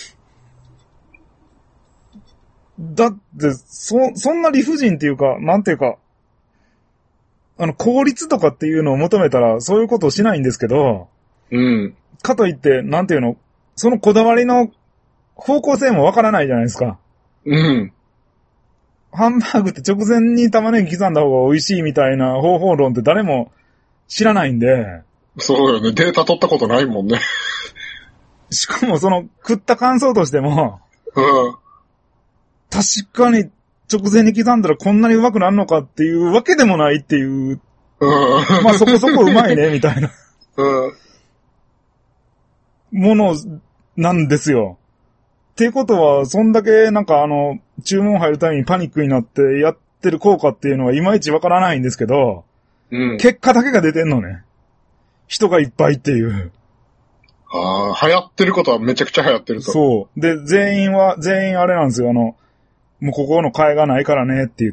だって、そんな理不尽っていうか、なんていうか、効率とかっていうのを求めたら、そういうことをしないんですけど、 うん。 かといって、なんていうの、そのこだわりの方向性もわからないじゃないですか。 うん。 ハンバーグって直前に玉ねぎ刻んだ方が美味しいみたいな方法論って誰も知らないんで。 そうよね。データ取ったことないもんね。 しかも食った感想としても、 うん。 確かに直前に刻んだらこんなにうまくなるのかっていうわけでもないっていう。 うん。 まあそこそこうまいね、みたいな。 うん。 ものなんですよ。っていうことは、そんだけなんか注文入るためにパニックになってやってる効果っていうのはいまいちわからないんですけど、 うん。 結果だけが出てんのね。人がいっぱいっていう。 ああ、流行ってることはめちゃくちゃ流行ってると。 そう。で、全員あれなんですよ。もうここの替えがないからねって言って。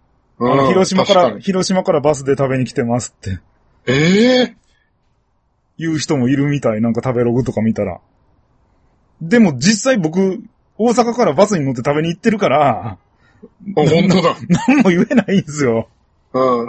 広島からバスで食べに来てますって。 ええ言う人もいるみたい、なんか食べログとか見たら。でも実際僕、大阪からバスに乗って食べに行ってるから、 あ、本当だ。 何も言えないんですよ。 うん。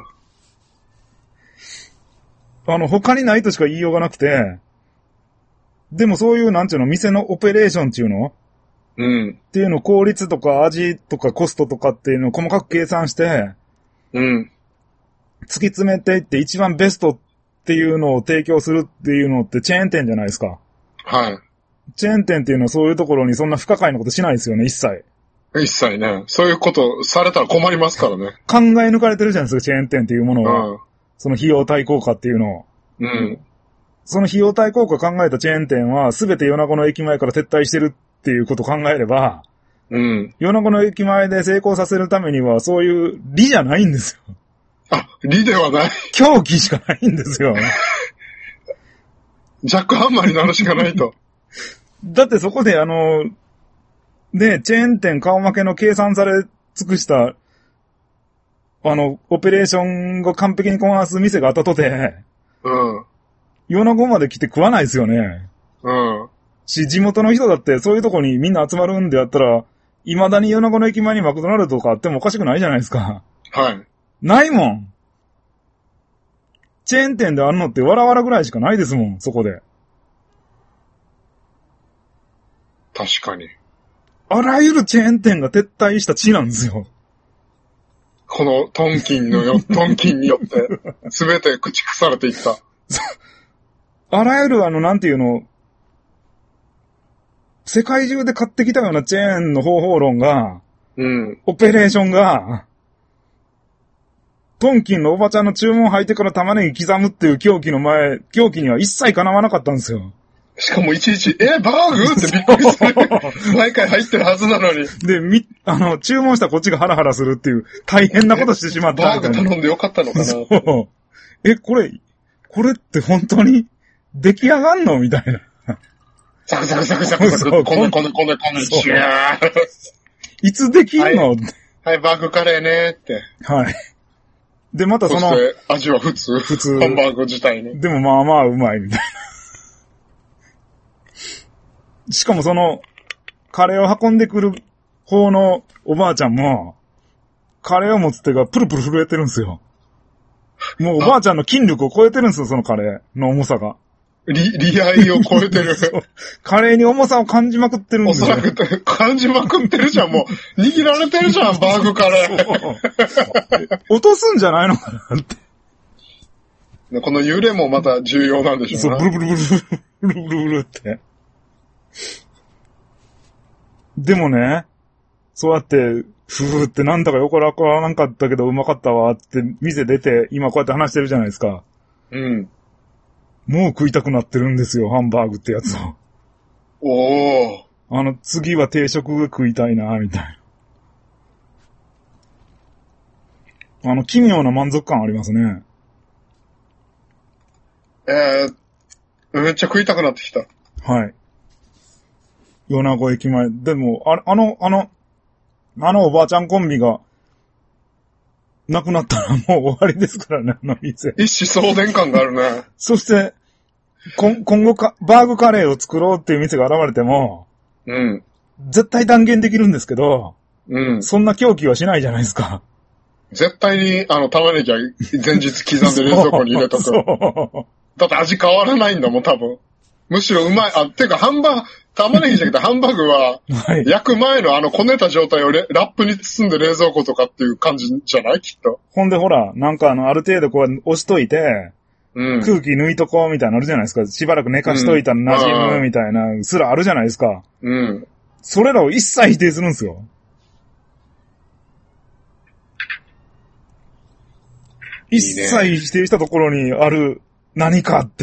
他にないとしか言いようがなくて、でもそういう、なんちゅうの、店のオペレーションっていうのうん。 っていうの、効率とか味とかコストとかっていうのを細かく計算して、 うん。 突き詰めていって一番ベストっていうのを提供するっていうのってチェーン店じゃないですか。 はい。 チェーン店っていうのはそういうところにそんな不可解なことしないですよね、一切。 一切ね。そういうことされたら困りますからね。 考え抜かれてるじゃないですか、チェーン店っていうものは。 うん。 その費用対効果っていうのを。 うん。 その費用対効果考えたチェーン店は全て米子の駅前から撤退してるっていうことを考えれば、 うん。 米子の駅前で成功させるためにはそういう利じゃないんですよ。 あ、利ではない。 狂気しかないんですよ。 ジャックハンマーになるしかないと。 だってそこでね、チェーン店顔負けの計算され尽くした、オペレーションが完璧にこなす店があったとて、 うん。 米子まで来て食わないですよね。 うん。 地元の人だってそういうとこにみんな集まるんであったら、未だに米子の駅前にマクドナルドとかあってもおかしくないじゃないですか。 はい。 ないもん。チェーン店であるのってわらわらぐらいしかないですもん、そこで。 確かに。 あらゆるチェーン店が撤退した地なんですよ。 このトンキンによって、すべて駆逐されていった。 あらゆるなんていうの、世界中で買ってきたようなチェーンの方法論が、 うん。 オペレーションが、トンキンのおばちゃんの注文入ってから玉ねぎ刻むっていう狂気には一切叶わなかったんですよ。 しかもいちいち、バーグってびっくりする。毎回入ってるはずなのに。 で、注文したこっちがハラハラするっていう大変なことしてしまったみたいな。バーグ頼んでよかったのかな。 そう。これって本当に出来上がんのみたいな。 ザクザクザクザクザク、こね、シュー。 いつできんの、 はい、バーグカレーねって。 はい。で、またそして味は普通。ハンバーグ自体ね。 でもまあまあうまいみたいな。しかもカレーを運んでくる方のおばあちゃんも、カレーを持つ手がプルプル震えてるんですよ。もうおばあちゃんの筋力を超えてるんですよ、そのカレーの重さが。 利愛を超えてる。 カレーに重さを感じまくってるんですよ。 おそらく感じまくってるじゃん、もう。握られてるじゃん、バーグカレー。 落とすんじゃないのかなって。 この揺れもまた重要なんでしょうね。 そう、ブルブルブルブルブルブルって。でもね、そうやって、ふーってなんだかよくわからなかったけどうまかったわって店出て、今こうやって話してるじゃないですか。 うん。 もう食いたくなってるんですよ、ハンバーグってやつを。 おー。 次は定食が食いたいな、みたいな。奇妙な満足感ありますね。 めっちゃ食いたくなってきた。 はい。米子駅前。でも、あのおばあちゃんコンビが、亡くなったらもう終わりですからね、店。 一子相伝感があるね。 そして、今後バーグカレーを作ろうっていう店が現れても、 うん。 絶対断言できるんですけど、 うん。 そんな狂気はしないじゃないですか。 絶対に、玉ねぎは前日刻んで冷蔵庫に入れとく。だって味変わらないんだもん、多分。むしろうまい。てか玉ねぎじゃなくてハンバーグは、焼く前のこねた状態をラップに包んで冷蔵庫とかっていう感じじゃないきっと。 ほんでほら、なんかある程度こう押しといて、 うん、 空気抜いとこうみたいなのあるじゃないですか。しばらく寝かしといたら馴染むみたいな、すらあるじゃないですか。 うん。 それらを一切否定するんですよ。一切否定したところにある何かって。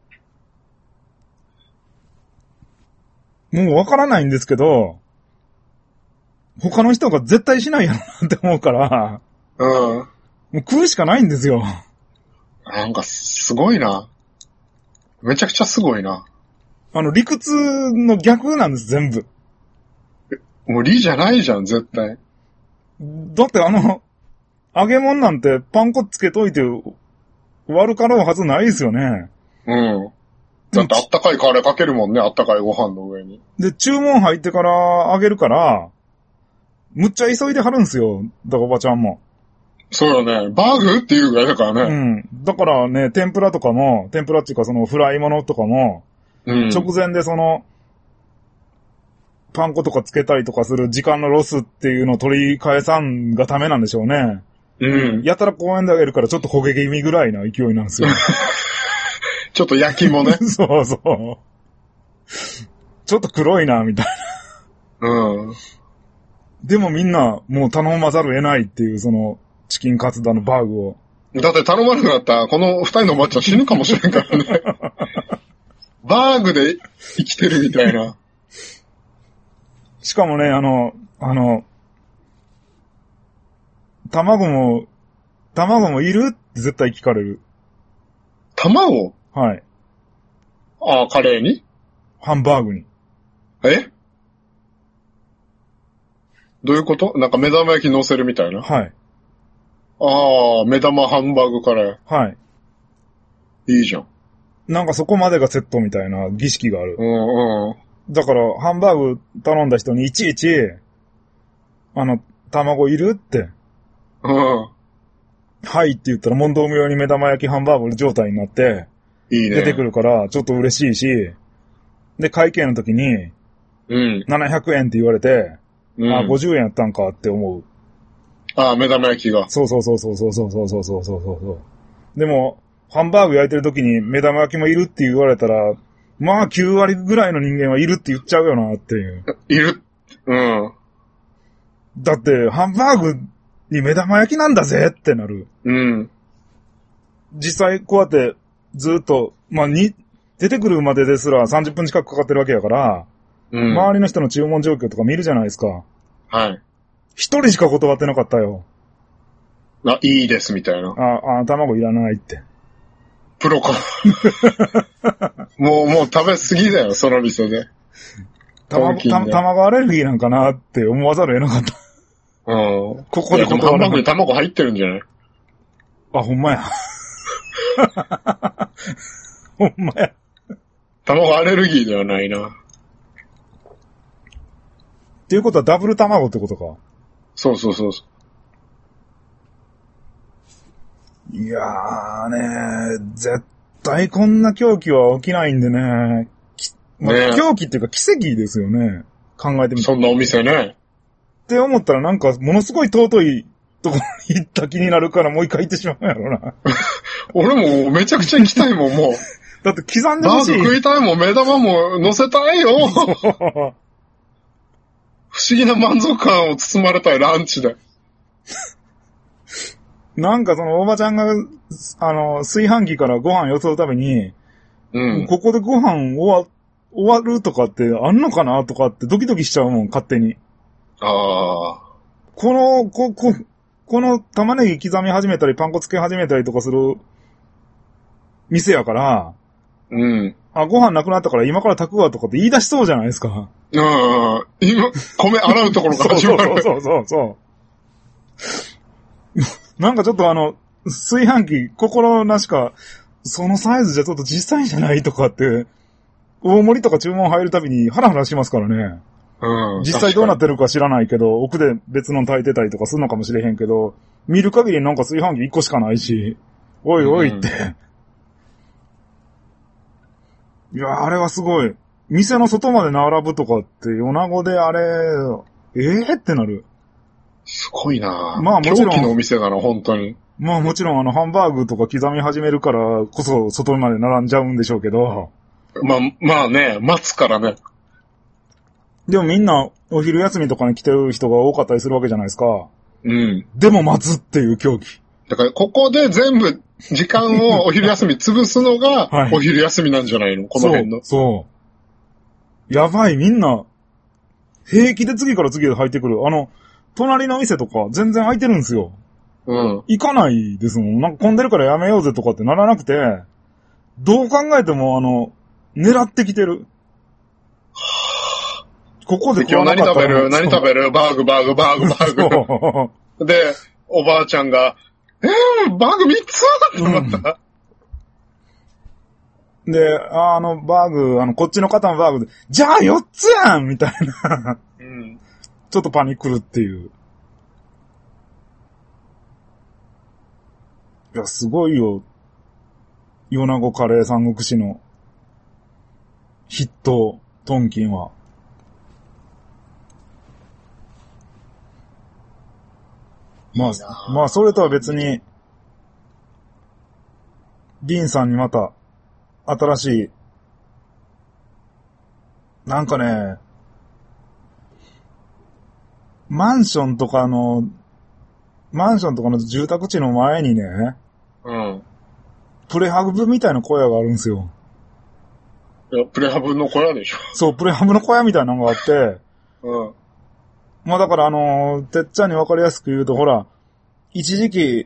もうわからないんですけど、他の人が絶対しないやろなって思うから、 うん。 もう食うしかないんですよ。 なんかすごいな。めちゃくちゃすごいな。 理屈の逆なんです、全部。 もう理じゃないじゃん、絶対。 だって揚げ物なんてパン粉つけといて悪かろうはずないですよね。 うん。だってあったかいカレーかけるもんね、あったかいご飯の上に。 で、注文入ってからあげるから、むっちゃ急いではるんすよ、だからおばちゃんも。 そうよね。バーグっていうぐらいだからね。 うん。だからね、天ぷらっていうかそのフライものとかも、直前でその、パン粉とかつけたりとかする時間のロスっていうのを取り返さんがためなんでしょうね。 うん。 やたら公園であげるからちょっと焦げ気味ぐらいな勢いなんですよ。 ちょっと焼きもね。 そうそう。ちょっと黒いな、みたいな。うん。 でもみんなもう頼まざるを得ないっていうそのチキンカツだのバーグを。 だって頼まなくなったらこの二人のおばちゃん死ぬかもしれんからね。バーグで生きてるみたいな。 しかもね、卵もいるって絶対聞かれる。 卵？ はい。 ああ、カレーに？ ハンバーグに。 え？どういうこと？なんか目玉焼き乗せるみたいな？ はい。 ああ、目玉ハンバーグカレー。はい。 いいじゃん。 なんかそこまでがセットみたいな儀式がある。 うんうん。 だから、ハンバーグ頼んだ人にいちいち、卵いるって。 うん。 はいって言ったら問答無用に目玉焼きハンバーグ状態になって、 いいね。 出てくるから、ちょっと嬉しいし、で、会計の時に、700円って言われて、あ、50円やったんかって思う。 ああ、目玉焼きが。 そう。でも、ハンバーグ焼いてる時に目玉焼きもいるって言われたら、まあ9割ぐらいの人間はいるって言っちゃうよなっていう。 いる。うん。 だって、ハンバーグに目玉焼きなんだぜってなる。 うん。 実際こうやってずっと、出てくるまでですら30分近くかかってるわけやから、周りの人の注文状況とか見るじゃないですか。 はい。一人しか断ってなかったよ。 あ、いいですみたいな。 卵いらないって。 プロか。もう食べ過ぎだよ、その店で。 卵アレルギーなんかなって思わざるを得なかった。 ここでハンバーグに卵入ってるんじゃない？ あ、ほんまや。ほんまや。 卵アレルギーではないな。 っていうことはダブル卵ってことか。 そう。 いやーね絶対こんな狂気は起きないんでね。狂気っていうか奇跡ですよね。考えてみて。 そんなお店ね。 って思ったらなんかものすごい尊いところに行った気になるからもう一回行ってしまうんやろな。 俺もめちゃくちゃ行きたいもん、もう。 だって刻んでほしい。 バーグ食いたいもん、目玉も乗せたいよ。不思議な満足感を包まれたい、ランチで。 なんかそのおばちゃんが、炊飯器からご飯よそうために、ここでご飯終わるとかってあんのかなとかってドキドキしちゃうもん、勝手に。 ああ。 この玉ねぎ刻み始めたり、パン粉つけ始めたりとかする店やから、ご飯なくなったから今から炊くわとかって言い出しそうじゃないですか。 今、米洗うところから始まる。 そう。なんかちょっと炊飯器、心なしか、そのサイズじゃちょっと実際じゃないとかって、大盛りとか注文入るたびにハラハラしますからね。実際どうなってるか知らないけど、奥で別の炊いてたりとかするのかもしれへんけど、見る限りなんか炊飯器1個しかないし、おいおいって。いや、あれはすごい。店の外まで並ぶとかって、米子であれ、ってなる。 すごいなぁ。 まあもちろん。 狂気のお店だな、本当に。 まあもちろんハンバーグとか刻み始めるからこそ外まで並んじゃうんでしょうけど。 まあね、待つからね。 でもみんなお昼休みとかに来てる人が多かったりするわけじゃないですか。でも待つっていう狂気。 だからここで全部時間をお昼休み潰すのがお昼休みなんじゃないの、この辺の。 そう。やばい、みんな平気で次から次へ入ってくる。隣の店とか全然空いてるんですよ。行かないですもん。なんか混んでるからやめようぜとかってならなくて、どう考えても狙ってきてる。ここで今日何食べるバーグ。で、おばあちゃんが、バーグ3つってなった。 で、バーグ、こっちの方のバーグで、じゃあ4つやんみたいな。 うん。 ちょっとパニックるっていう。いや、すごいよ。米子カレー三国志の筆頭、トンキンは。まあ、それとは別に、リンさんにまた、新しい、なんかね、マンションとかの住宅地の前にね、 うん。 プレハブみたいな小屋があるんですよ。 いや、プレハブの小屋でしょ。 そう、プレハブの小屋みたいなのがあって、 うん。 まあだからてっちゃんにわかりやすく言うと、ほら、一時期、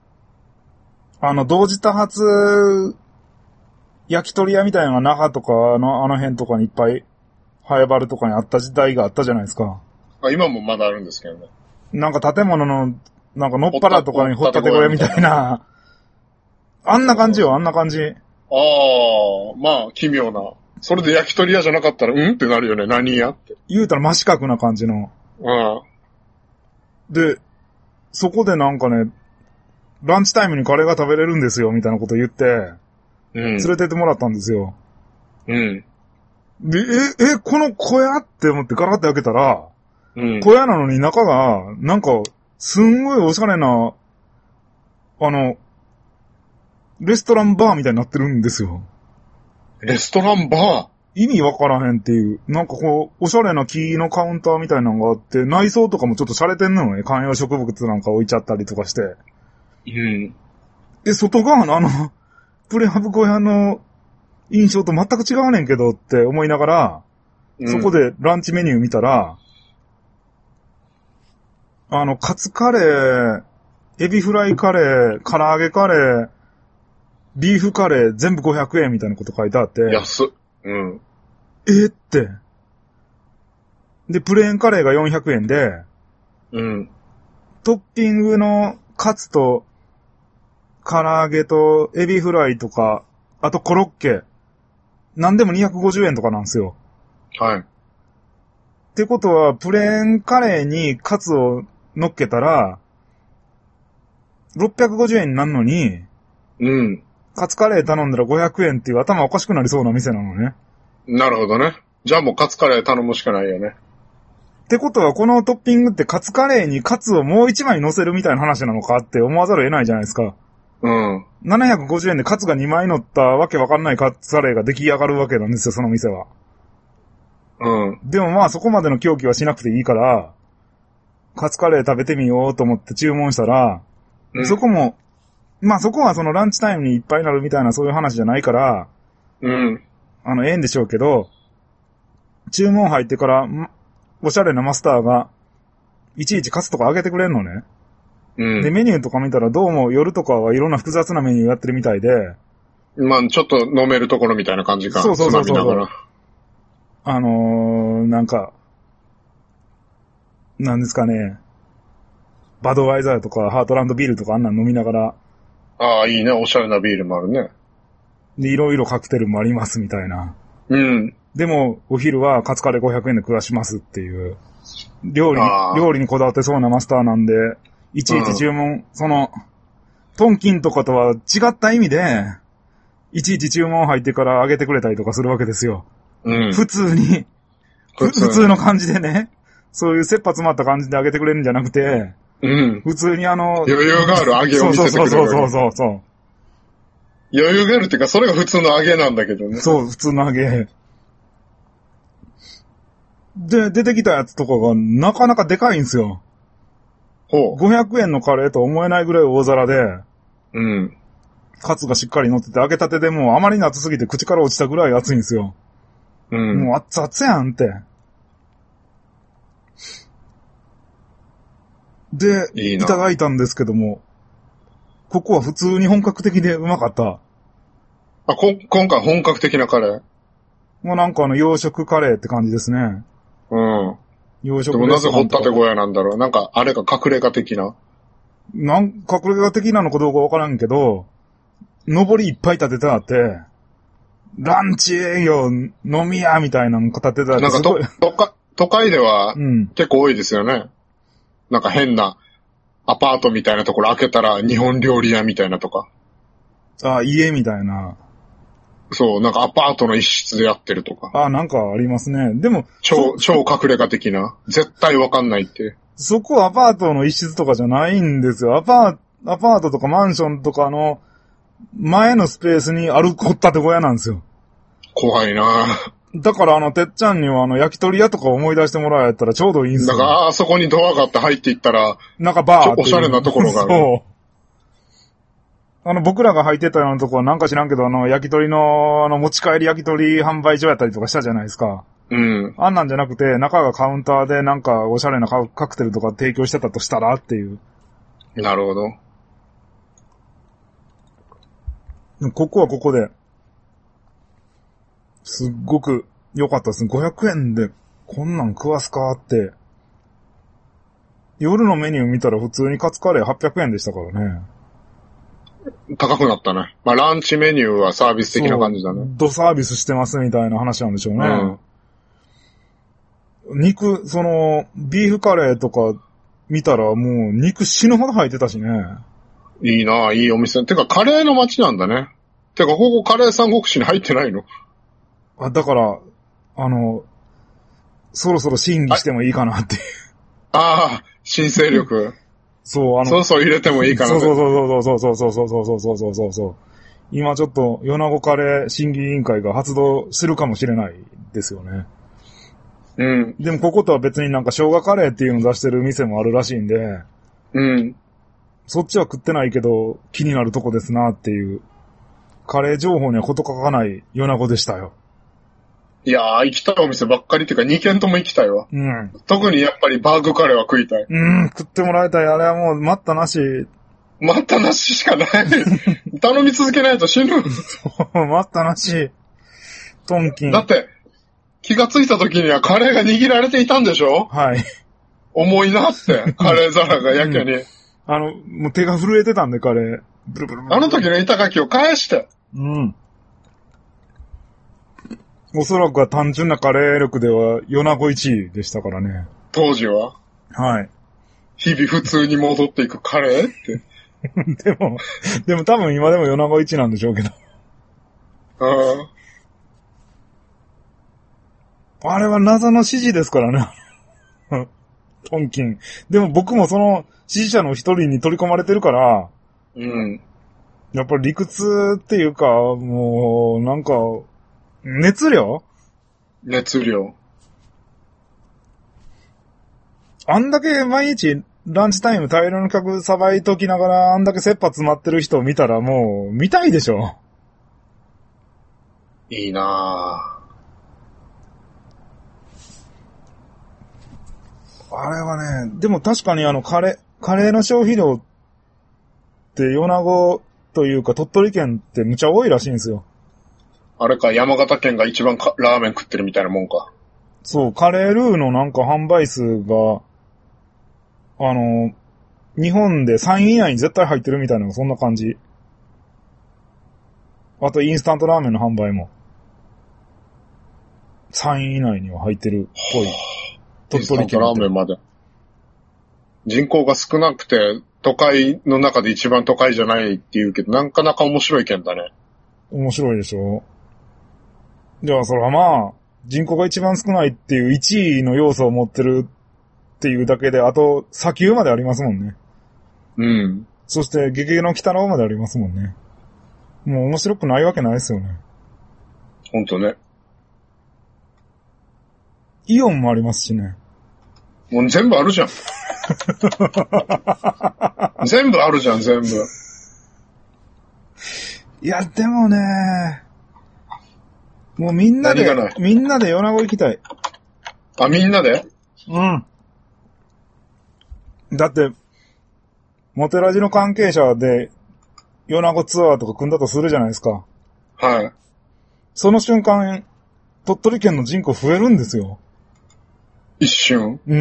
同時多発、焼き鳥屋みたいなのが那覇とか、あの辺とかにいっぱい、ハエバルとかにあった時代があったじゃないですか。 今もまだあるんですけどね。 なんか建物の、なんかのっぱらとかに掘ったて小屋みたいな。あんな感じよ、あんな感じ。 ああ、まあ、奇妙な。それで焼き鳥屋じゃなかったら、うんってなるよね、何屋って。 言うたら真四角な感じの。 うん。 で、そこでなんかね、ランチタイムにカレーが食べれるんですよ、みたいなこと言って、 うん。 連れてってもらったんですよ。 うん。 で、この小屋って思ってガラッて開けたら、 うん。 小屋なのに中が、なんか、すんごいおしゃれな、レストランバーみたいになってるんですよ。 レストランバ意味わからへんっていう。なんかこう、おしゃれな木のカウンターみたいなのがあって、内装とかもちょっと洒落てんのよね。観葉植物なんか置いちゃったりとかして。 ー？うん。 外側のプレハブ小屋の印象と全く違うねんけどって思いながら、そこでランチメニュー見たら、カツカレー、エビフライカレー、唐揚げカレー、ビーフカレー全部500円みたいなこと書いてあって。 安っ。うん。 って。で、プレーンカレーが400円で、 うん。 トッピングのカツと、唐揚げとエビフライとか、あとコロッケ、なんでも250円とかなんですよ。 はい。 ってことは、プレーンカレーにカツを乗っけたら、650円になるのに、 うん。 カツカレー頼んだら500円っていう頭おかしくなりそうな店なのね。 なるほどね。じゃあもうカツカレー頼むしかないよね。 ってことは、このトッピングってカツカレーにカツをもう一枚乗せるみたいな話なのかって思わざるを得ないじゃないですか。 うん。 750円でカツが2枚乗ったわけわかんないカツカレーが出来上がるわけなんですよ、その店は。 うん。 でもまあそこまでの狂気はしなくていいから、カツカレー食べてみようと思って注文したら、 うん、 そこも、まあそこはそのランチタイムにいっぱいになるみたいなそういう話じゃないから、 うん。 ええんでしょうけど、注文入ってから、おしゃれなマスターが、いちいちカツとかあげてくれんのね。 うん。 で、メニューとか見たらどうも夜とかはいろんな複雑なメニューやってるみたいで、 まあちょっと飲めるところみたいな感じか。 そうそうそうそう。 つまみながら。 なんか、なんですかね、バドワイザーとかハートランドビールとかあんなん飲みながら、 ああ、いいね。おしゃれなビールもあるね。 で、いろいろカクテルもありますみたいな。 うん。 でも、お昼はカツカレー500円で暮らしますっていう、料理にこだわってそうなマスターなんで、いちいち注文、トンキンとかとは違った意味で、いちいち注文入ってからあげてくれたりとかするわけですよ。 うん。 普通に、普通の感じでね、そういう切羽詰まった感じであげてくれるんじゃなくて、 うん。 普通に余裕がある揚げを見せてくれる。 そう。 余裕があるっていうか、それが普通の揚げなんだけどね。 そう、普通の揚げ。で、出てきたやつとかがなかなかでかいんですよ。 ほう。 500円のカレーと思えないぐらい大皿で、 うん。 カツがしっかり乗ってて、揚げたてでもうあまりに熱すぎて口から落ちたぐらい熱いんですよ。 うん。 もう熱々やんって。で、いただいたんですけども、ここは普通に本格的でうまかった。 あ、今回本格的なカレー？ もうなんか洋食カレーって感じですね。 うん。 洋食でもなぜ掘ったて小屋なんだろう。なんか、あれが隠れ家的な。 隠れ家的なのかどうかわからんけど、上りいっぱい立ててあって、 ランチ営業、飲み屋みたいなの立てたらなんか都会では結構多いですよね。なんか変なアパートみたいなところ開けたら日本料理屋みたいなとか。 あ、家みたいな。 そう、なんかアパートの一室でやってるとか。 あ、なんかありますね。でも、 超隠れ家的な。絶対わかんないって。 そこアパートの一室とかじゃないんですよ。アパートとかマンションとかの前のスペースにある掘ったて小屋なんですよ。 怖いなだからてっちゃんには焼き鳥屋とか思い出してもらえたらちょうどいいんですよ。 なんか、あそこにドアがあって入っていったら、 なんかバーっておしゃれなところがある。 そう。僕らが入ってたようなとこはなんか知らんけど、焼き鳥の、持ち帰り焼き鳥販売所やったりとかしたじゃないですか。 うん。 あんなんじゃなくて、中がカウンターでなんかおしゃれなカクテルとか提供してたとしたらっていう。 なるほど。 ここはここで、すっごく良かったですね。500円でこんなん食わすかって。夜のメニュー見たら普通にカツカレー800円でしたからね。 高くなったね。まあランチメニューはサービス的な感じだね。 ドサービスしてますみたいな話なんでしょうね。肉、ビーフカレーとか見たらもう肉死ぬほど入ってたしね。 いいなぁ、いいお店。てかカレーの街なんだね。てかここカレー三国志に入ってないの？ あ、だから、そろそろ審議してもいいかなっていう。 ああ、新勢力。 そう、 そう入れてもいいかな。 そう。今ちょっと、米子カレー審議委員会が発動するかもしれないですよね。 うん。 でもこことは別になんか生姜カレーっていうの出してる店もあるらしいんで、 うん。 そっちは食ってないけど気になるとこですなっていう、カレー情報には事欠かない米子でしたよ。 いやー、行きたいお店ばっかりっていうか2軒とも行きたいわ。 うん。 特にやっぱりバーグカレーは食いたい。 食ってもらいたい。あれはもう待ったなし。 待ったなししかない。頼み続けないと死ぬ。 待ったなし。トンキン。 だって、気がついた時にはカレーが握られていたんでしょ？ はい。 重いなって、カレー皿がやけに。 もう手が震えてたんで、カレー。ブルブルブル。 あの時の板垣を返して。 うん。おそらくは単純なカレー力では、米子1位でしたからね。 当時は。 はい。 日々普通に戻っていくカレーって。 でも多分今でも米子1なんでしょうけど。あれは謎の指示ですからね。トンキン。でも僕もその指示者の一人に取り込まれてるから、 うん。 やっぱり理屈っていうか、もう、なんか、熱量。あんだけ毎日ランチタイム大量の客さばいときながらあんだけ切羽詰まってる人を見たらもう見たいでしょ。 いいなぁ。あれはね、でも確かにカレーの消費量って米子というか鳥取県ってむちゃ多いらしいんですよ。 あれか、山形県が一番ラーメン食ってるみたいなもんか。 そう、カレールーのなんか販売数が、日本で3位以内に絶対入ってるみたいなのそんな感じ。あとインスタントラーメンの販売も。3位以内には入ってるっぽい。鳥取県。インスタントラーメンまで。人口が少なくて、都会の中で一番都会じゃないって言うけど、なかなか面白い県だね。 面白いでしょ。じゃあそれはまあ、人口が一番少ないっていう1位の要素を持ってるっていうだけで、あと、砂丘までありますもんね。 うん。 そして、ゲゲゲの鬼太郎までありますもんね。もう面白くないわけないですよね。 ほんとね。 イオンもありますしね。 もう全部あるじゃん。全部あるじゃん、全部。 いや、でもね、もうみんなで米子行きたい。 あ、みんなで？ うん。だって、モテラジの関係者で、米子ツアーとか組んだとするじゃないですか。 はい。 その瞬間、鳥取県の人口増えるんですよ。 一瞬？ うん。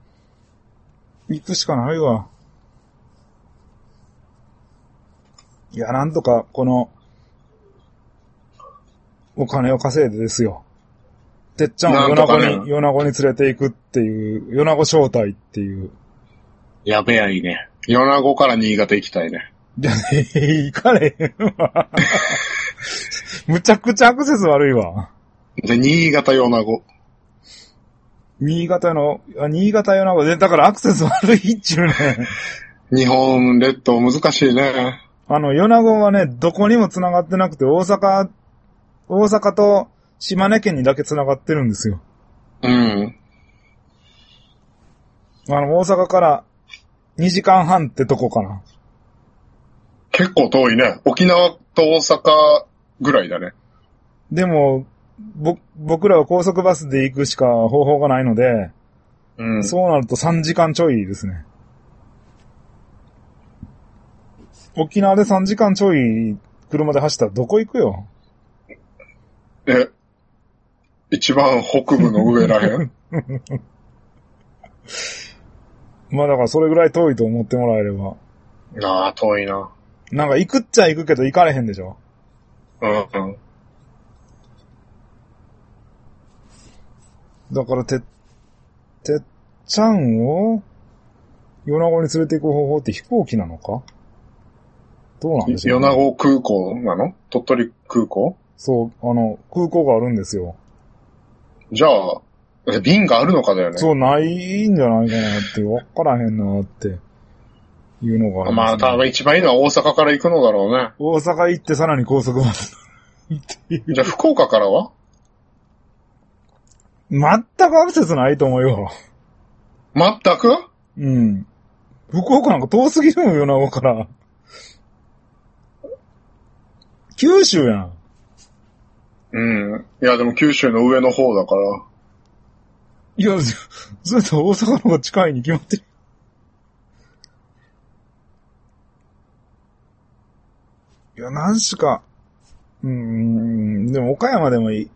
行くしかないわ。 いや、なんとか、この、お金を稼いでですよ。てっちゃんを米子に連れて行くっていう、米子招待っていう。 やべやいいね。米子から新潟行きたいね。 いや、行かれへんわ。むちゃくちゃアクセス悪いわ。 で、新潟米子。 新潟米子で、だからアクセス悪いっちゅうね。 日本列島難しいね。 米子はね、どこにも繋がってなくて、大阪と島根県にだけ繋がってるんですよ。 うん。 大阪から2時間半ってとこかな。 結構遠いね。沖縄と大阪ぐらいだね。 でも、僕らは高速バスで行くしか方法がないので、 うん、 そうなると3時間ちょいですね。沖縄で3時間ちょい車で走ったらどこ行くよ。 一番北部の上らへん。 まあだからそれぐらい遠いと思ってもらえれば。 ああ、遠いな。 なんか行くっちゃ行くけど行かれへんでしょ。 うんうん。 だからてっちゃんを米子に連れて行く方法って飛行機なのか？どうなんでしょう、ね、 米子空港なの？鳥取空港？ そう、空港があるんですよ。 じゃあ、便があるのかだよね。 そう、ないんじゃないかなって、わからへんなっていうのがある、ね。 まあ、多分一番いいのは大阪から行くのだろうね。 大阪行ってさらに高速バスっていう。 じゃあ福岡からは？ 全くアクセスないと思うよ。 全く？ うん。福岡なんか遠すぎるもんよな、米子から。九州やん。 うん。いや、でも九州の上の方だから。 いや、ずっと大阪の方が近いに決まってる。いや、なんしか。でも岡山でもいい。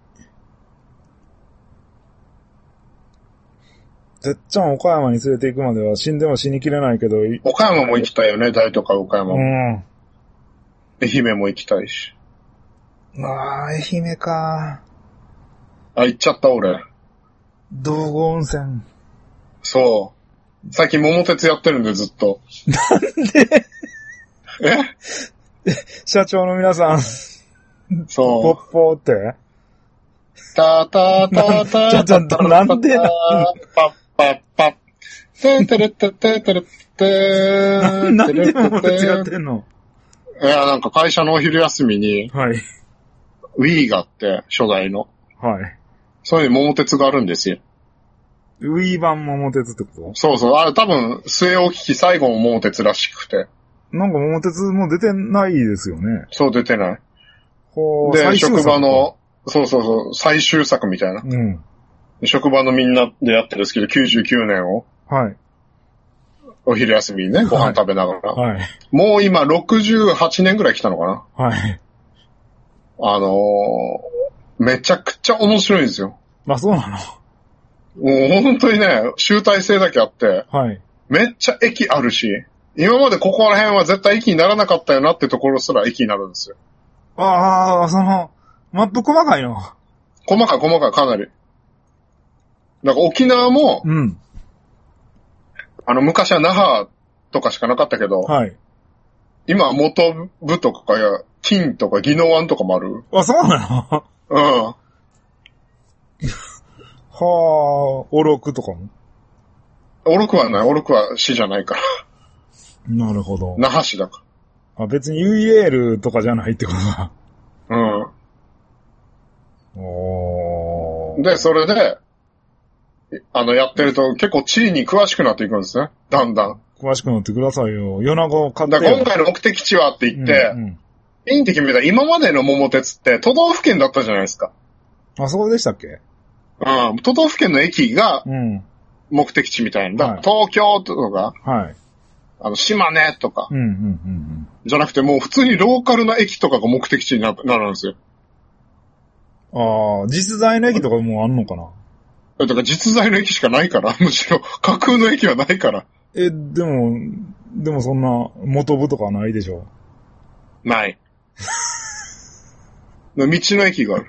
てっちゃん岡山に連れて行くまでは死んでも死にきれないけど。 岡山も行きたいよね、大とか岡山も。愛媛も行きたいし。 愛媛か。 あ、行っちゃった俺。 道後温泉。 そう。最近桃鉄やってるんでずっと。 なんで社長の皆さん。 そう。 ポッポーってたたたたたたなんでパッパッパッ。ててれてててれてなんで桃鉄やってんの？ いや、なんか会社のお昼休みに、 はい。 Wii があって、初代の。 はい。 そういう桃鉄があるんですよ。 Wii 版桃鉄ってこと？ そうそう。あれ多分、据え置き機最後の桃鉄らしくて。 なんか桃鉄も出てないですよね。 そう、出てない。 ほで、職場の、そう、最終作みたいな。 うん。 職場のみんなでやってるんですけど、99年を。 はい。 お昼休みにね、ご飯食べながら。 はい。 もう今、68年ぐらい来たのかな？ はい。 めちゃくちゃ面白いんですよ。 あ、そうなの？ もう本当にね、集大成だけあって、 はい。 めっちゃ駅あるし、今までここら辺は絶対駅にならなかったよなってところすら駅になるんですよ。 ああ、マップ細かいの？ 細かい、かなり。だから沖縄も、 うん。 昔は那覇とかしかなかったけど、 はい。 今は元部とかや、金とか宜野湾とかもある。 あ、そうなの？ うん。 はあ、おろくとかも？ おろくはない。おろくは市じゃないから。 なるほど。 那覇市だから。あ、別に UEL とかじゃないってことだ。 うん。 おー。 で、それで、やってると結構地理に詳しくなっていくんですね。だんだん。 詳しくなってくださいよ。米子買ってよ。 だから今回の目的地はって言って、いいって決めた今までの桃鉄って都道府県だったじゃないですか。 あ、そうでしたっけ？ うん。都道府県の駅が、目的地みたいな。はい、東京とか、 はい。 島根とか、じゃなくてもう普通にローカルな駅とかが目的地になるんですよ。 ああ、実在の駅とかもうあんのかな？ だから実在の駅しかないから、むしろ架空の駅はないから。 でもそんな元部とかはないでしょ？ ない。道の駅がある。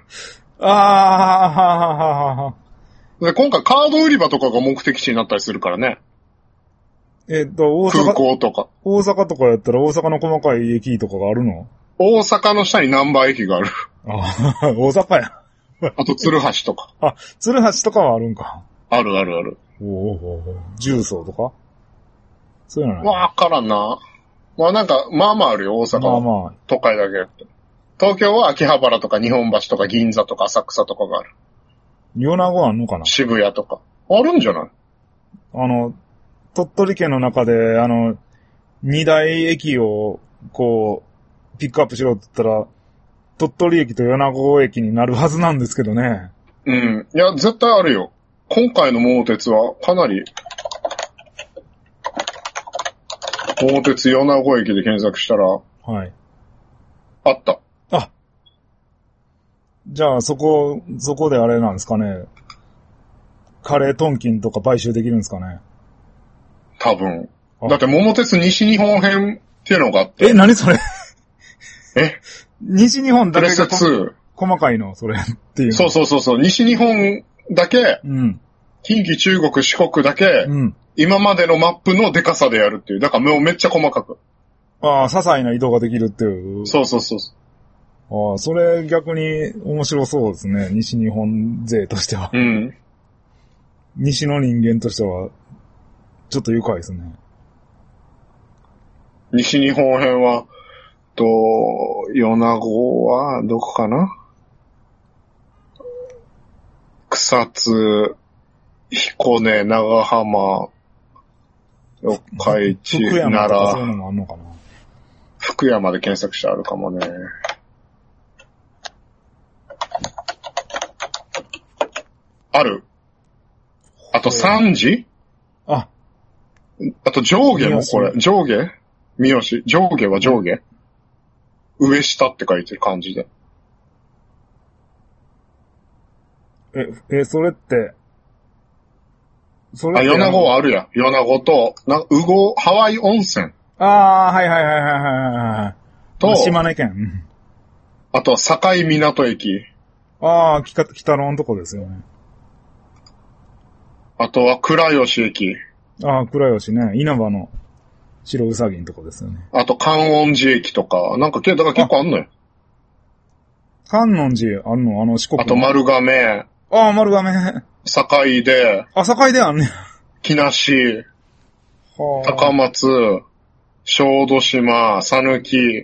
あー。で、今回カード売り場とかが目的地になったりするからね。 大阪。 空港とか。 大阪とかやったら大阪の細かい駅とかがあるの？ 大阪の下にナンバー駅がある。 ああ、大阪や。 あと、鶴橋とか。 あ、鶴橋とかはあるんか。 あるあるある。 重曹とかそういうのない？ わからんな。まあなんか、まあまああるよ、大阪は。 まあまあ。 都会だけやって。東京は秋葉原とか日本橋とか銀座とか浅草とかがある。 米子あんのかな？ 渋谷とか。あるんじゃない？ 鳥取県の中で、二大駅を、こう、ピックアップしろって言ったら、鳥取駅と米子駅になるはずなんですけどね。 うん。いや、絶対あるよ。今回の桃鉄はかなり、桃鉄米子駅で検索したら、 はい。 あった。 あ。じゃあ、そこであれなんですかね。カレートンキンとか買収できるんですかね。 多分。だって桃鉄西日本編っていうのがあって。 何それ西日本だけがプレス2 細かいのそれっていう。 そう。西日本だけ、 うん、 近畿、中国、四国だけ、 うん、 今までのマップのデカさでやるっていう。だからもうめっちゃ細かく。 ああ、些細な移動ができるっていう。 そう。 ああ、それ逆に面白そうですね。西日本勢としては。 うん。 西の人間としては、ちょっと愉快ですね。 西日本編は、米子は、どこかな？草津、彦根、長浜、四日市、 福山とかそういうの奈良、 もあんのかな？ 福山で検索してあるかもね。ある。あと3時？あと上下もこれ。上下？三好。上下は上下？上下って書いてる感じで。 それって、 米子はあるやん。米子と、ハワイ温泉。 ああ、はい。 と、 島根県。 あと、境港駅。 ああ、北のとこですよね。 あとは、倉吉駅。 ああ、倉吉ね。稲葉の白うさぎのとこですよね。 あと、観音寺駅とか、だから結構あんのよ。 観音寺あんの？四国。 あと、丸亀。 ああ、丸亀。 坂出。 坂出あんね。 木梨。高松。小豆島。讃岐。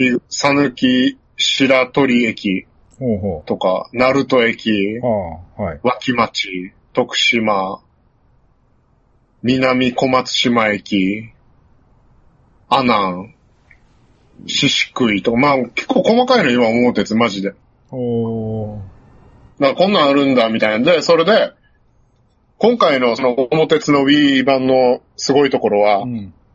白鳥駅。とか、鳴門駅。脇町。徳島。南小松島駅。阿南。宍喰とか、まあ結構細かいの今思うてつ、マジで。だからこんなんあるんだ、みたいなんで、それで、今回のその桃鉄の Wii 版のすごいところは、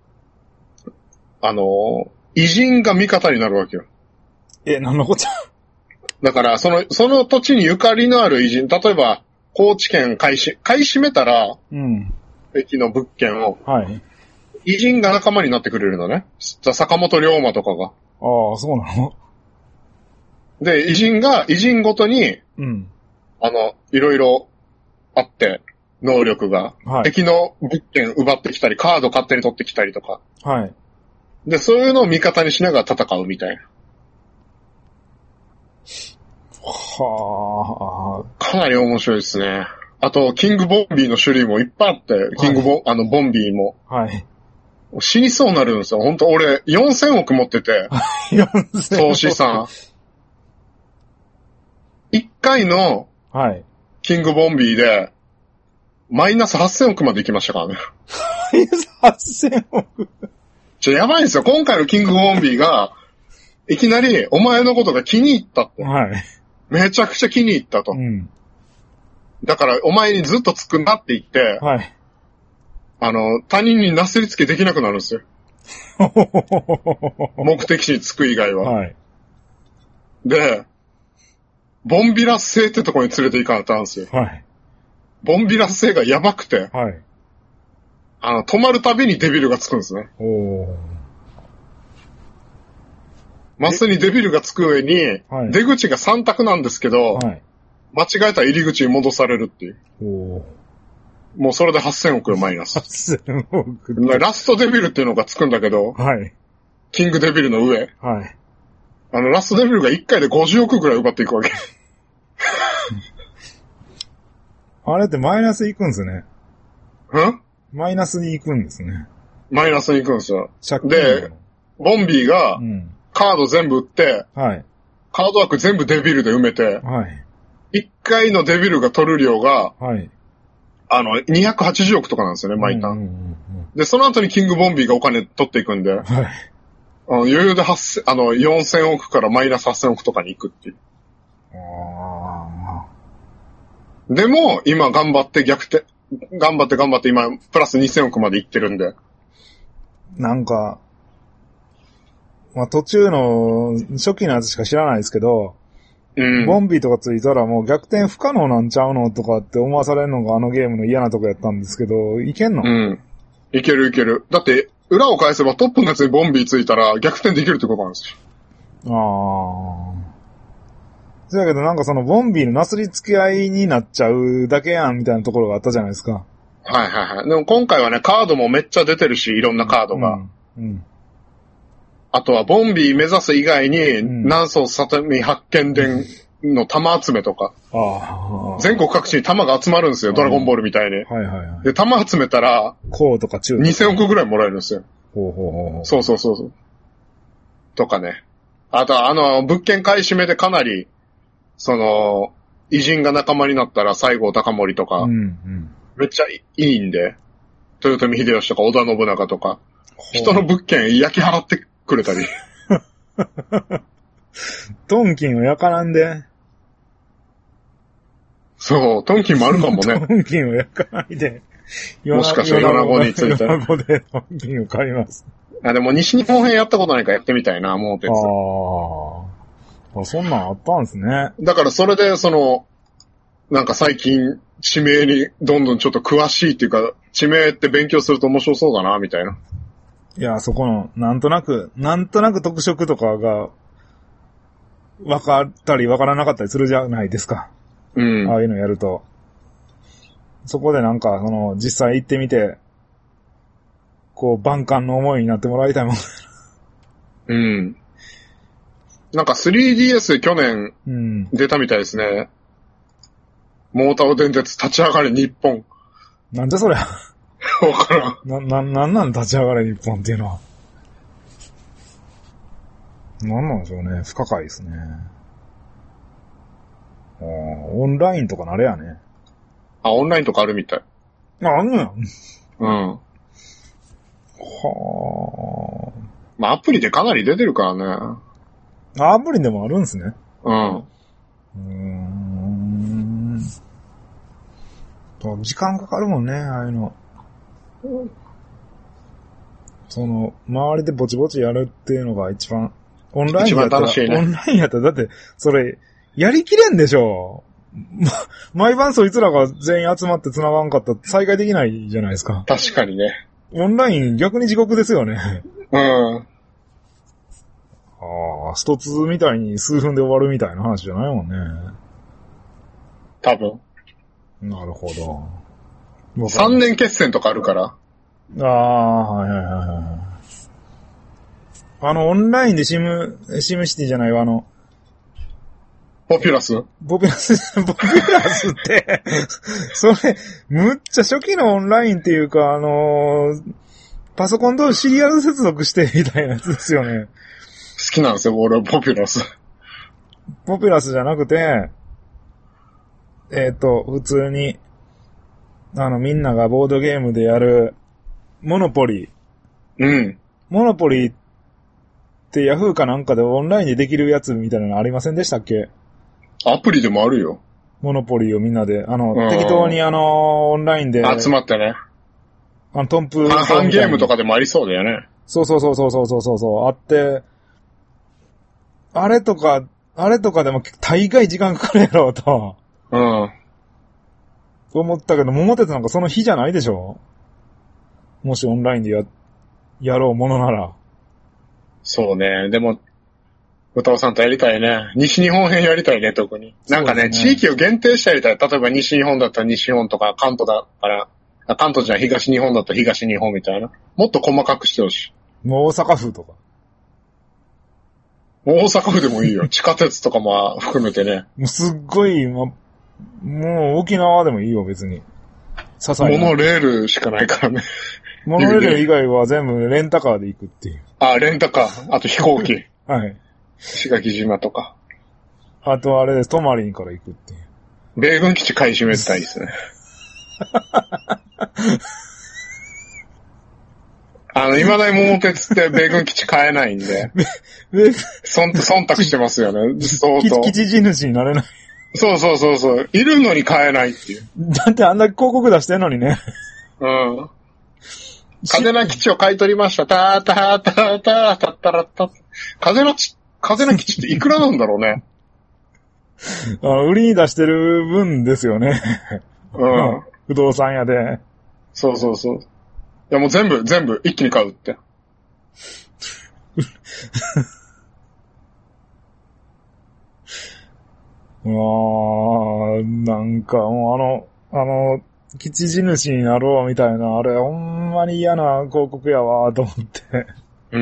偉人が味方になるわけよ。 なんのこっちゃ。 だから、その土地にゆかりのある偉人、例えば、高知県買い占めたら、駅の物件を、偉人が仲間になってくれるのね。坂本龍馬とかが。 ああ、そうなの？ で、偉人ごとに、いろいろあって、能力が。敵の物件奪ってきたり、カード勝手に取ってきたりとか。で、そういうのを味方にしながら戦うみたいな。かなり面白いですね。あと、キングボンビーの種類もいっぱいあって、ボンビーも。死にそうになるんですよ。本当俺、4000億持ってて。総資産。1回の、キングボンビーで、マイナス8000億まで行きましたからね。 マイナス8000億やばいんですよ。今回のキングボンビーが、いきなり、お前のことが気に入ったって。めちゃくちゃ気に入ったと。だから、お前にずっとつくなって言って、他人になすりつけできなくなるんですよ。目的地につく以外は。で、ボンビラス星ってとこに連れて行かれたんですよ。ボンビラス星がやばくて、止まるたびにデビルがつくんですね。 マスにデビルがつく上に、はい、出口が3択なんですけど、はい、間違えたら入り口に戻されるっていう。もうそれで8000億マイナス。 8000億。 ラストデビルっていうのがつくんだけど、 はい。 キングデビルの上。 はい。 ラストデビルが1回で50億ぐらい奪っていくわけ。 あれってマイナスいくんですね。 んマイナスに行くんですね。 マイナスに行くんですよ。で、ボンビーが、カード全部売って、 はい。 カード枠全部デビルで埋めて、 はい。 1回のデビルが取る量が、 はい。 280億とかなんですよね、毎ターン。で、その後にキングボンビーがお金取っていくんで、 はい。 余裕で4000億からマイナス8000億とかに行くっていう。でも、今頑張って逆転、頑張って今、プラス2000億まで行ってるんで。 なんか、まあ、途中の初期のやつしか知らないですけど、ボンビーとかついたらもう逆転不可能なんちゃうのとかって思わされるのがあのゲームの嫌なとこやったんですけど、いけんの？ いける。だって、裏を返せばトップのやつにボンビーついたら逆転できるってことなんですよ。 そうやけどなんかそのボンビーのなすりつき合いになっちゃうだけやんみたいなところがあったじゃないですか。 はい。でも今回はね、カードもめっちゃ出てるし、いろんなカードが。あとは、ボンビー目指す以外に、南宋里見発見伝の弾集めとか。全国各地に弾が集まるんですよ、ドラゴンボールみたいに。で、弾集めたら、 こうとか中 2000億ぐらいもらえるんですよ。そう。とかね。あとは、物件買い占めでかなり、偉人が仲間になったら西郷隆盛とか、めっちゃいいんで、豊臣秀吉とか織田信長とか、人の物件焼き払ってくれたり。 トンキンを焼からんで。 そう、トンキンもあるかもね。 トンキンを焼かないで。 もしかしたら米子について。 米子でトンキンを買います。 でも西日本編やったことないからやってみたいな、もう鉄。 そんなんあったんですね。 だからそれで、なんか最近、地名にどんどんちょっと詳しいっていうか、地名って勉強すると面白そうだな、みたいな。 いや、そこの、なんとなく特色とかが、分かったり分からなかったりするじゃないですか。ああいうのやると。そこでなんか、実際行ってみて、万感の思いになってもらいたいもん。 なんか 3DS 去年出たみたいですね。モーター電鉄立ち上がれ日本。 なんでそれわからん。なん立ち上がれ日本っていうのは。なんでしょうね。不可解ですね。オンラインとかなれやね。 オンラインとかあるみたい。 あんのや。 まあ、アプリでかなり出てるからね。 アプリでもあるんすね。時間かかるもんね、ああいうの。周りでぼちぼちやるっていうのが一番、オンラインやったら、 一番楽しいね。 オンラインやったら、だって、それ、やりきれんでしょ。毎晩そいつらが全員集まって繋がんかったら再開できないじゃないですか。 確かにね。 オンライン逆に地獄ですよね。スト2みたいに数分で終わるみたいな話じゃないもんね。 多分。 なるほど。 3年決戦とかあるから。 はい。オンラインでシムシティじゃないわ、 ポピュラスって、それ、むっちゃ初期のオンラインっていうか、パソコンとシリアル接続してみたいなやつですよね。 好きなんですよ、俺はポピュラス。 ポピュラスじゃなくて、普通に、みんながボードゲームでやる、モノポリー。モノポリーってヤフーかなんかでオンラインでできるやつみたいなのありませんでしたっけ？ アプリでもあるよ。 モノポリーをみんなで、適当にオンラインで。 集まってね。 トンプ。 ファンゲームとかでもありそうだよね。 そう。あって、あれとかでも大概時間かかるやろうと。思ったけど、桃鉄なんかその日じゃないでしょ？もしオンラインでやろうものなら。 そうね。でも、 武藤さんとやりたいね。西日本編やりたいね、特に。なんかね、地域を限定してやりたい。例えば西日本だったら西日本とか、関東だったら、関東じゃない東日本だったら東日本みたいな。もっと細かくしてほしい。 もう大阪府とか。 大阪府でもいいよ。地下鉄とかも含めてね。 もうすっごい、もう沖縄でもいいよ、別に。 モノレールしかないからね。 モノレール以外は全部レンタカーで行くっていう。 レンタカー。あと飛行機。 はい。 石垣島とか。 あとあれです、トマリンから行くっていう。 米軍基地買い占めたいですね。未だに桃鉄って米軍基地買えないんで。忖度してますよね。相当。 基地地主になれない。 そう。いるのに買えないっていう。 だってあんな広告出してんのにね。 うん。嘉手納基地を買い取りました。たったらった。嘉手納基地っていくらなんだろうね。 売りに出してる分ですよね。 うん。 不動産屋で。 そう。いやもう全部一気に買うって。 なんかもう基地地主になろうみたいな、あれほんまに嫌な広告やわと思って。 うん。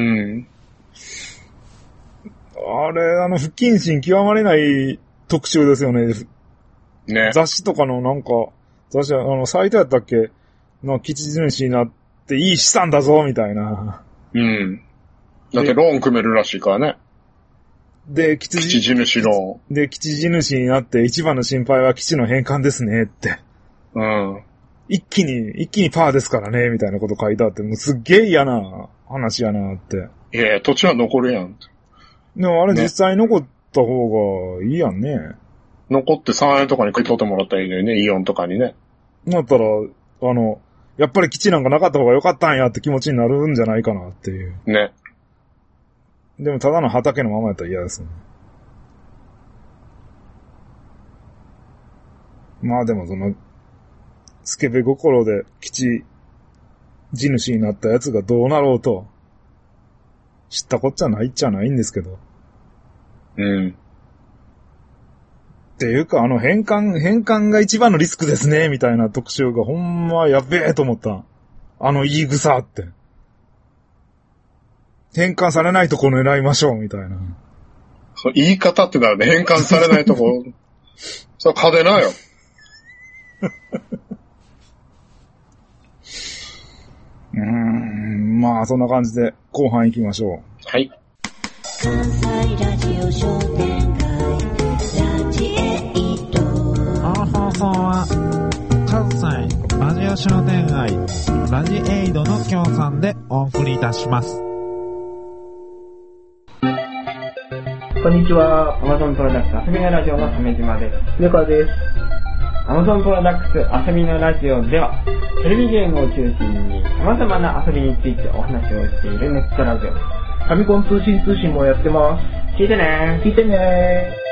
あれ、不謹慎極まれない特集ですよね。 ね。 雑誌とかのなんか、サイトやったっけの基地地主になっていい資産だぞみたいな。 うん。だってローン組めるらしいからね。 で、 基地地主ローン。で、基地地主になって一番の心配は基地の返還ですねって。 うん。 一気にパーですからね、みたいなこと書いてあって、もうすっげえ嫌な話やなって。 いや、土地は残るやん。 でもあれ実際残った方がいいやんね。 残って3円とかに買い取ってもらったらいいのよね、イオンとかにね。 だったら、やっぱり基地なんかなかった方が良かったんやって気持ちになるんじゃないかなっていう。 ね。 でもただの畑のままやったら嫌ですね。まあでもスケベ心で基地地主になったやつがどうなろうと、知ったこっちゃないっちゃないんですけど。 うん。 っていうか返還が一番のリスクですね、みたいな特集がほんまやべえと思った。言い草って。返還されないとこ狙いましょう、みたいな。 そう、言い方ってなるね。返還されないとこ。そう、嘉手納よ。 まあ、そんな感じで後半行きましょう。 はい。 関西ラジオ商店街ラジエイト。 この放送は関西ラジオ商店街ラジエイドの協賛でお送りいたします。 こんにちは。Amazon プロダクツ遊びのラジオの鮫島です。 ぬかです。 Amazon プロダクツ遊びのラジオでは、テレビゲームを中心に様々な遊びについてお話をしているネットラジオ。 ファミコン通信もやってます。 聞いてね。 聞いてね。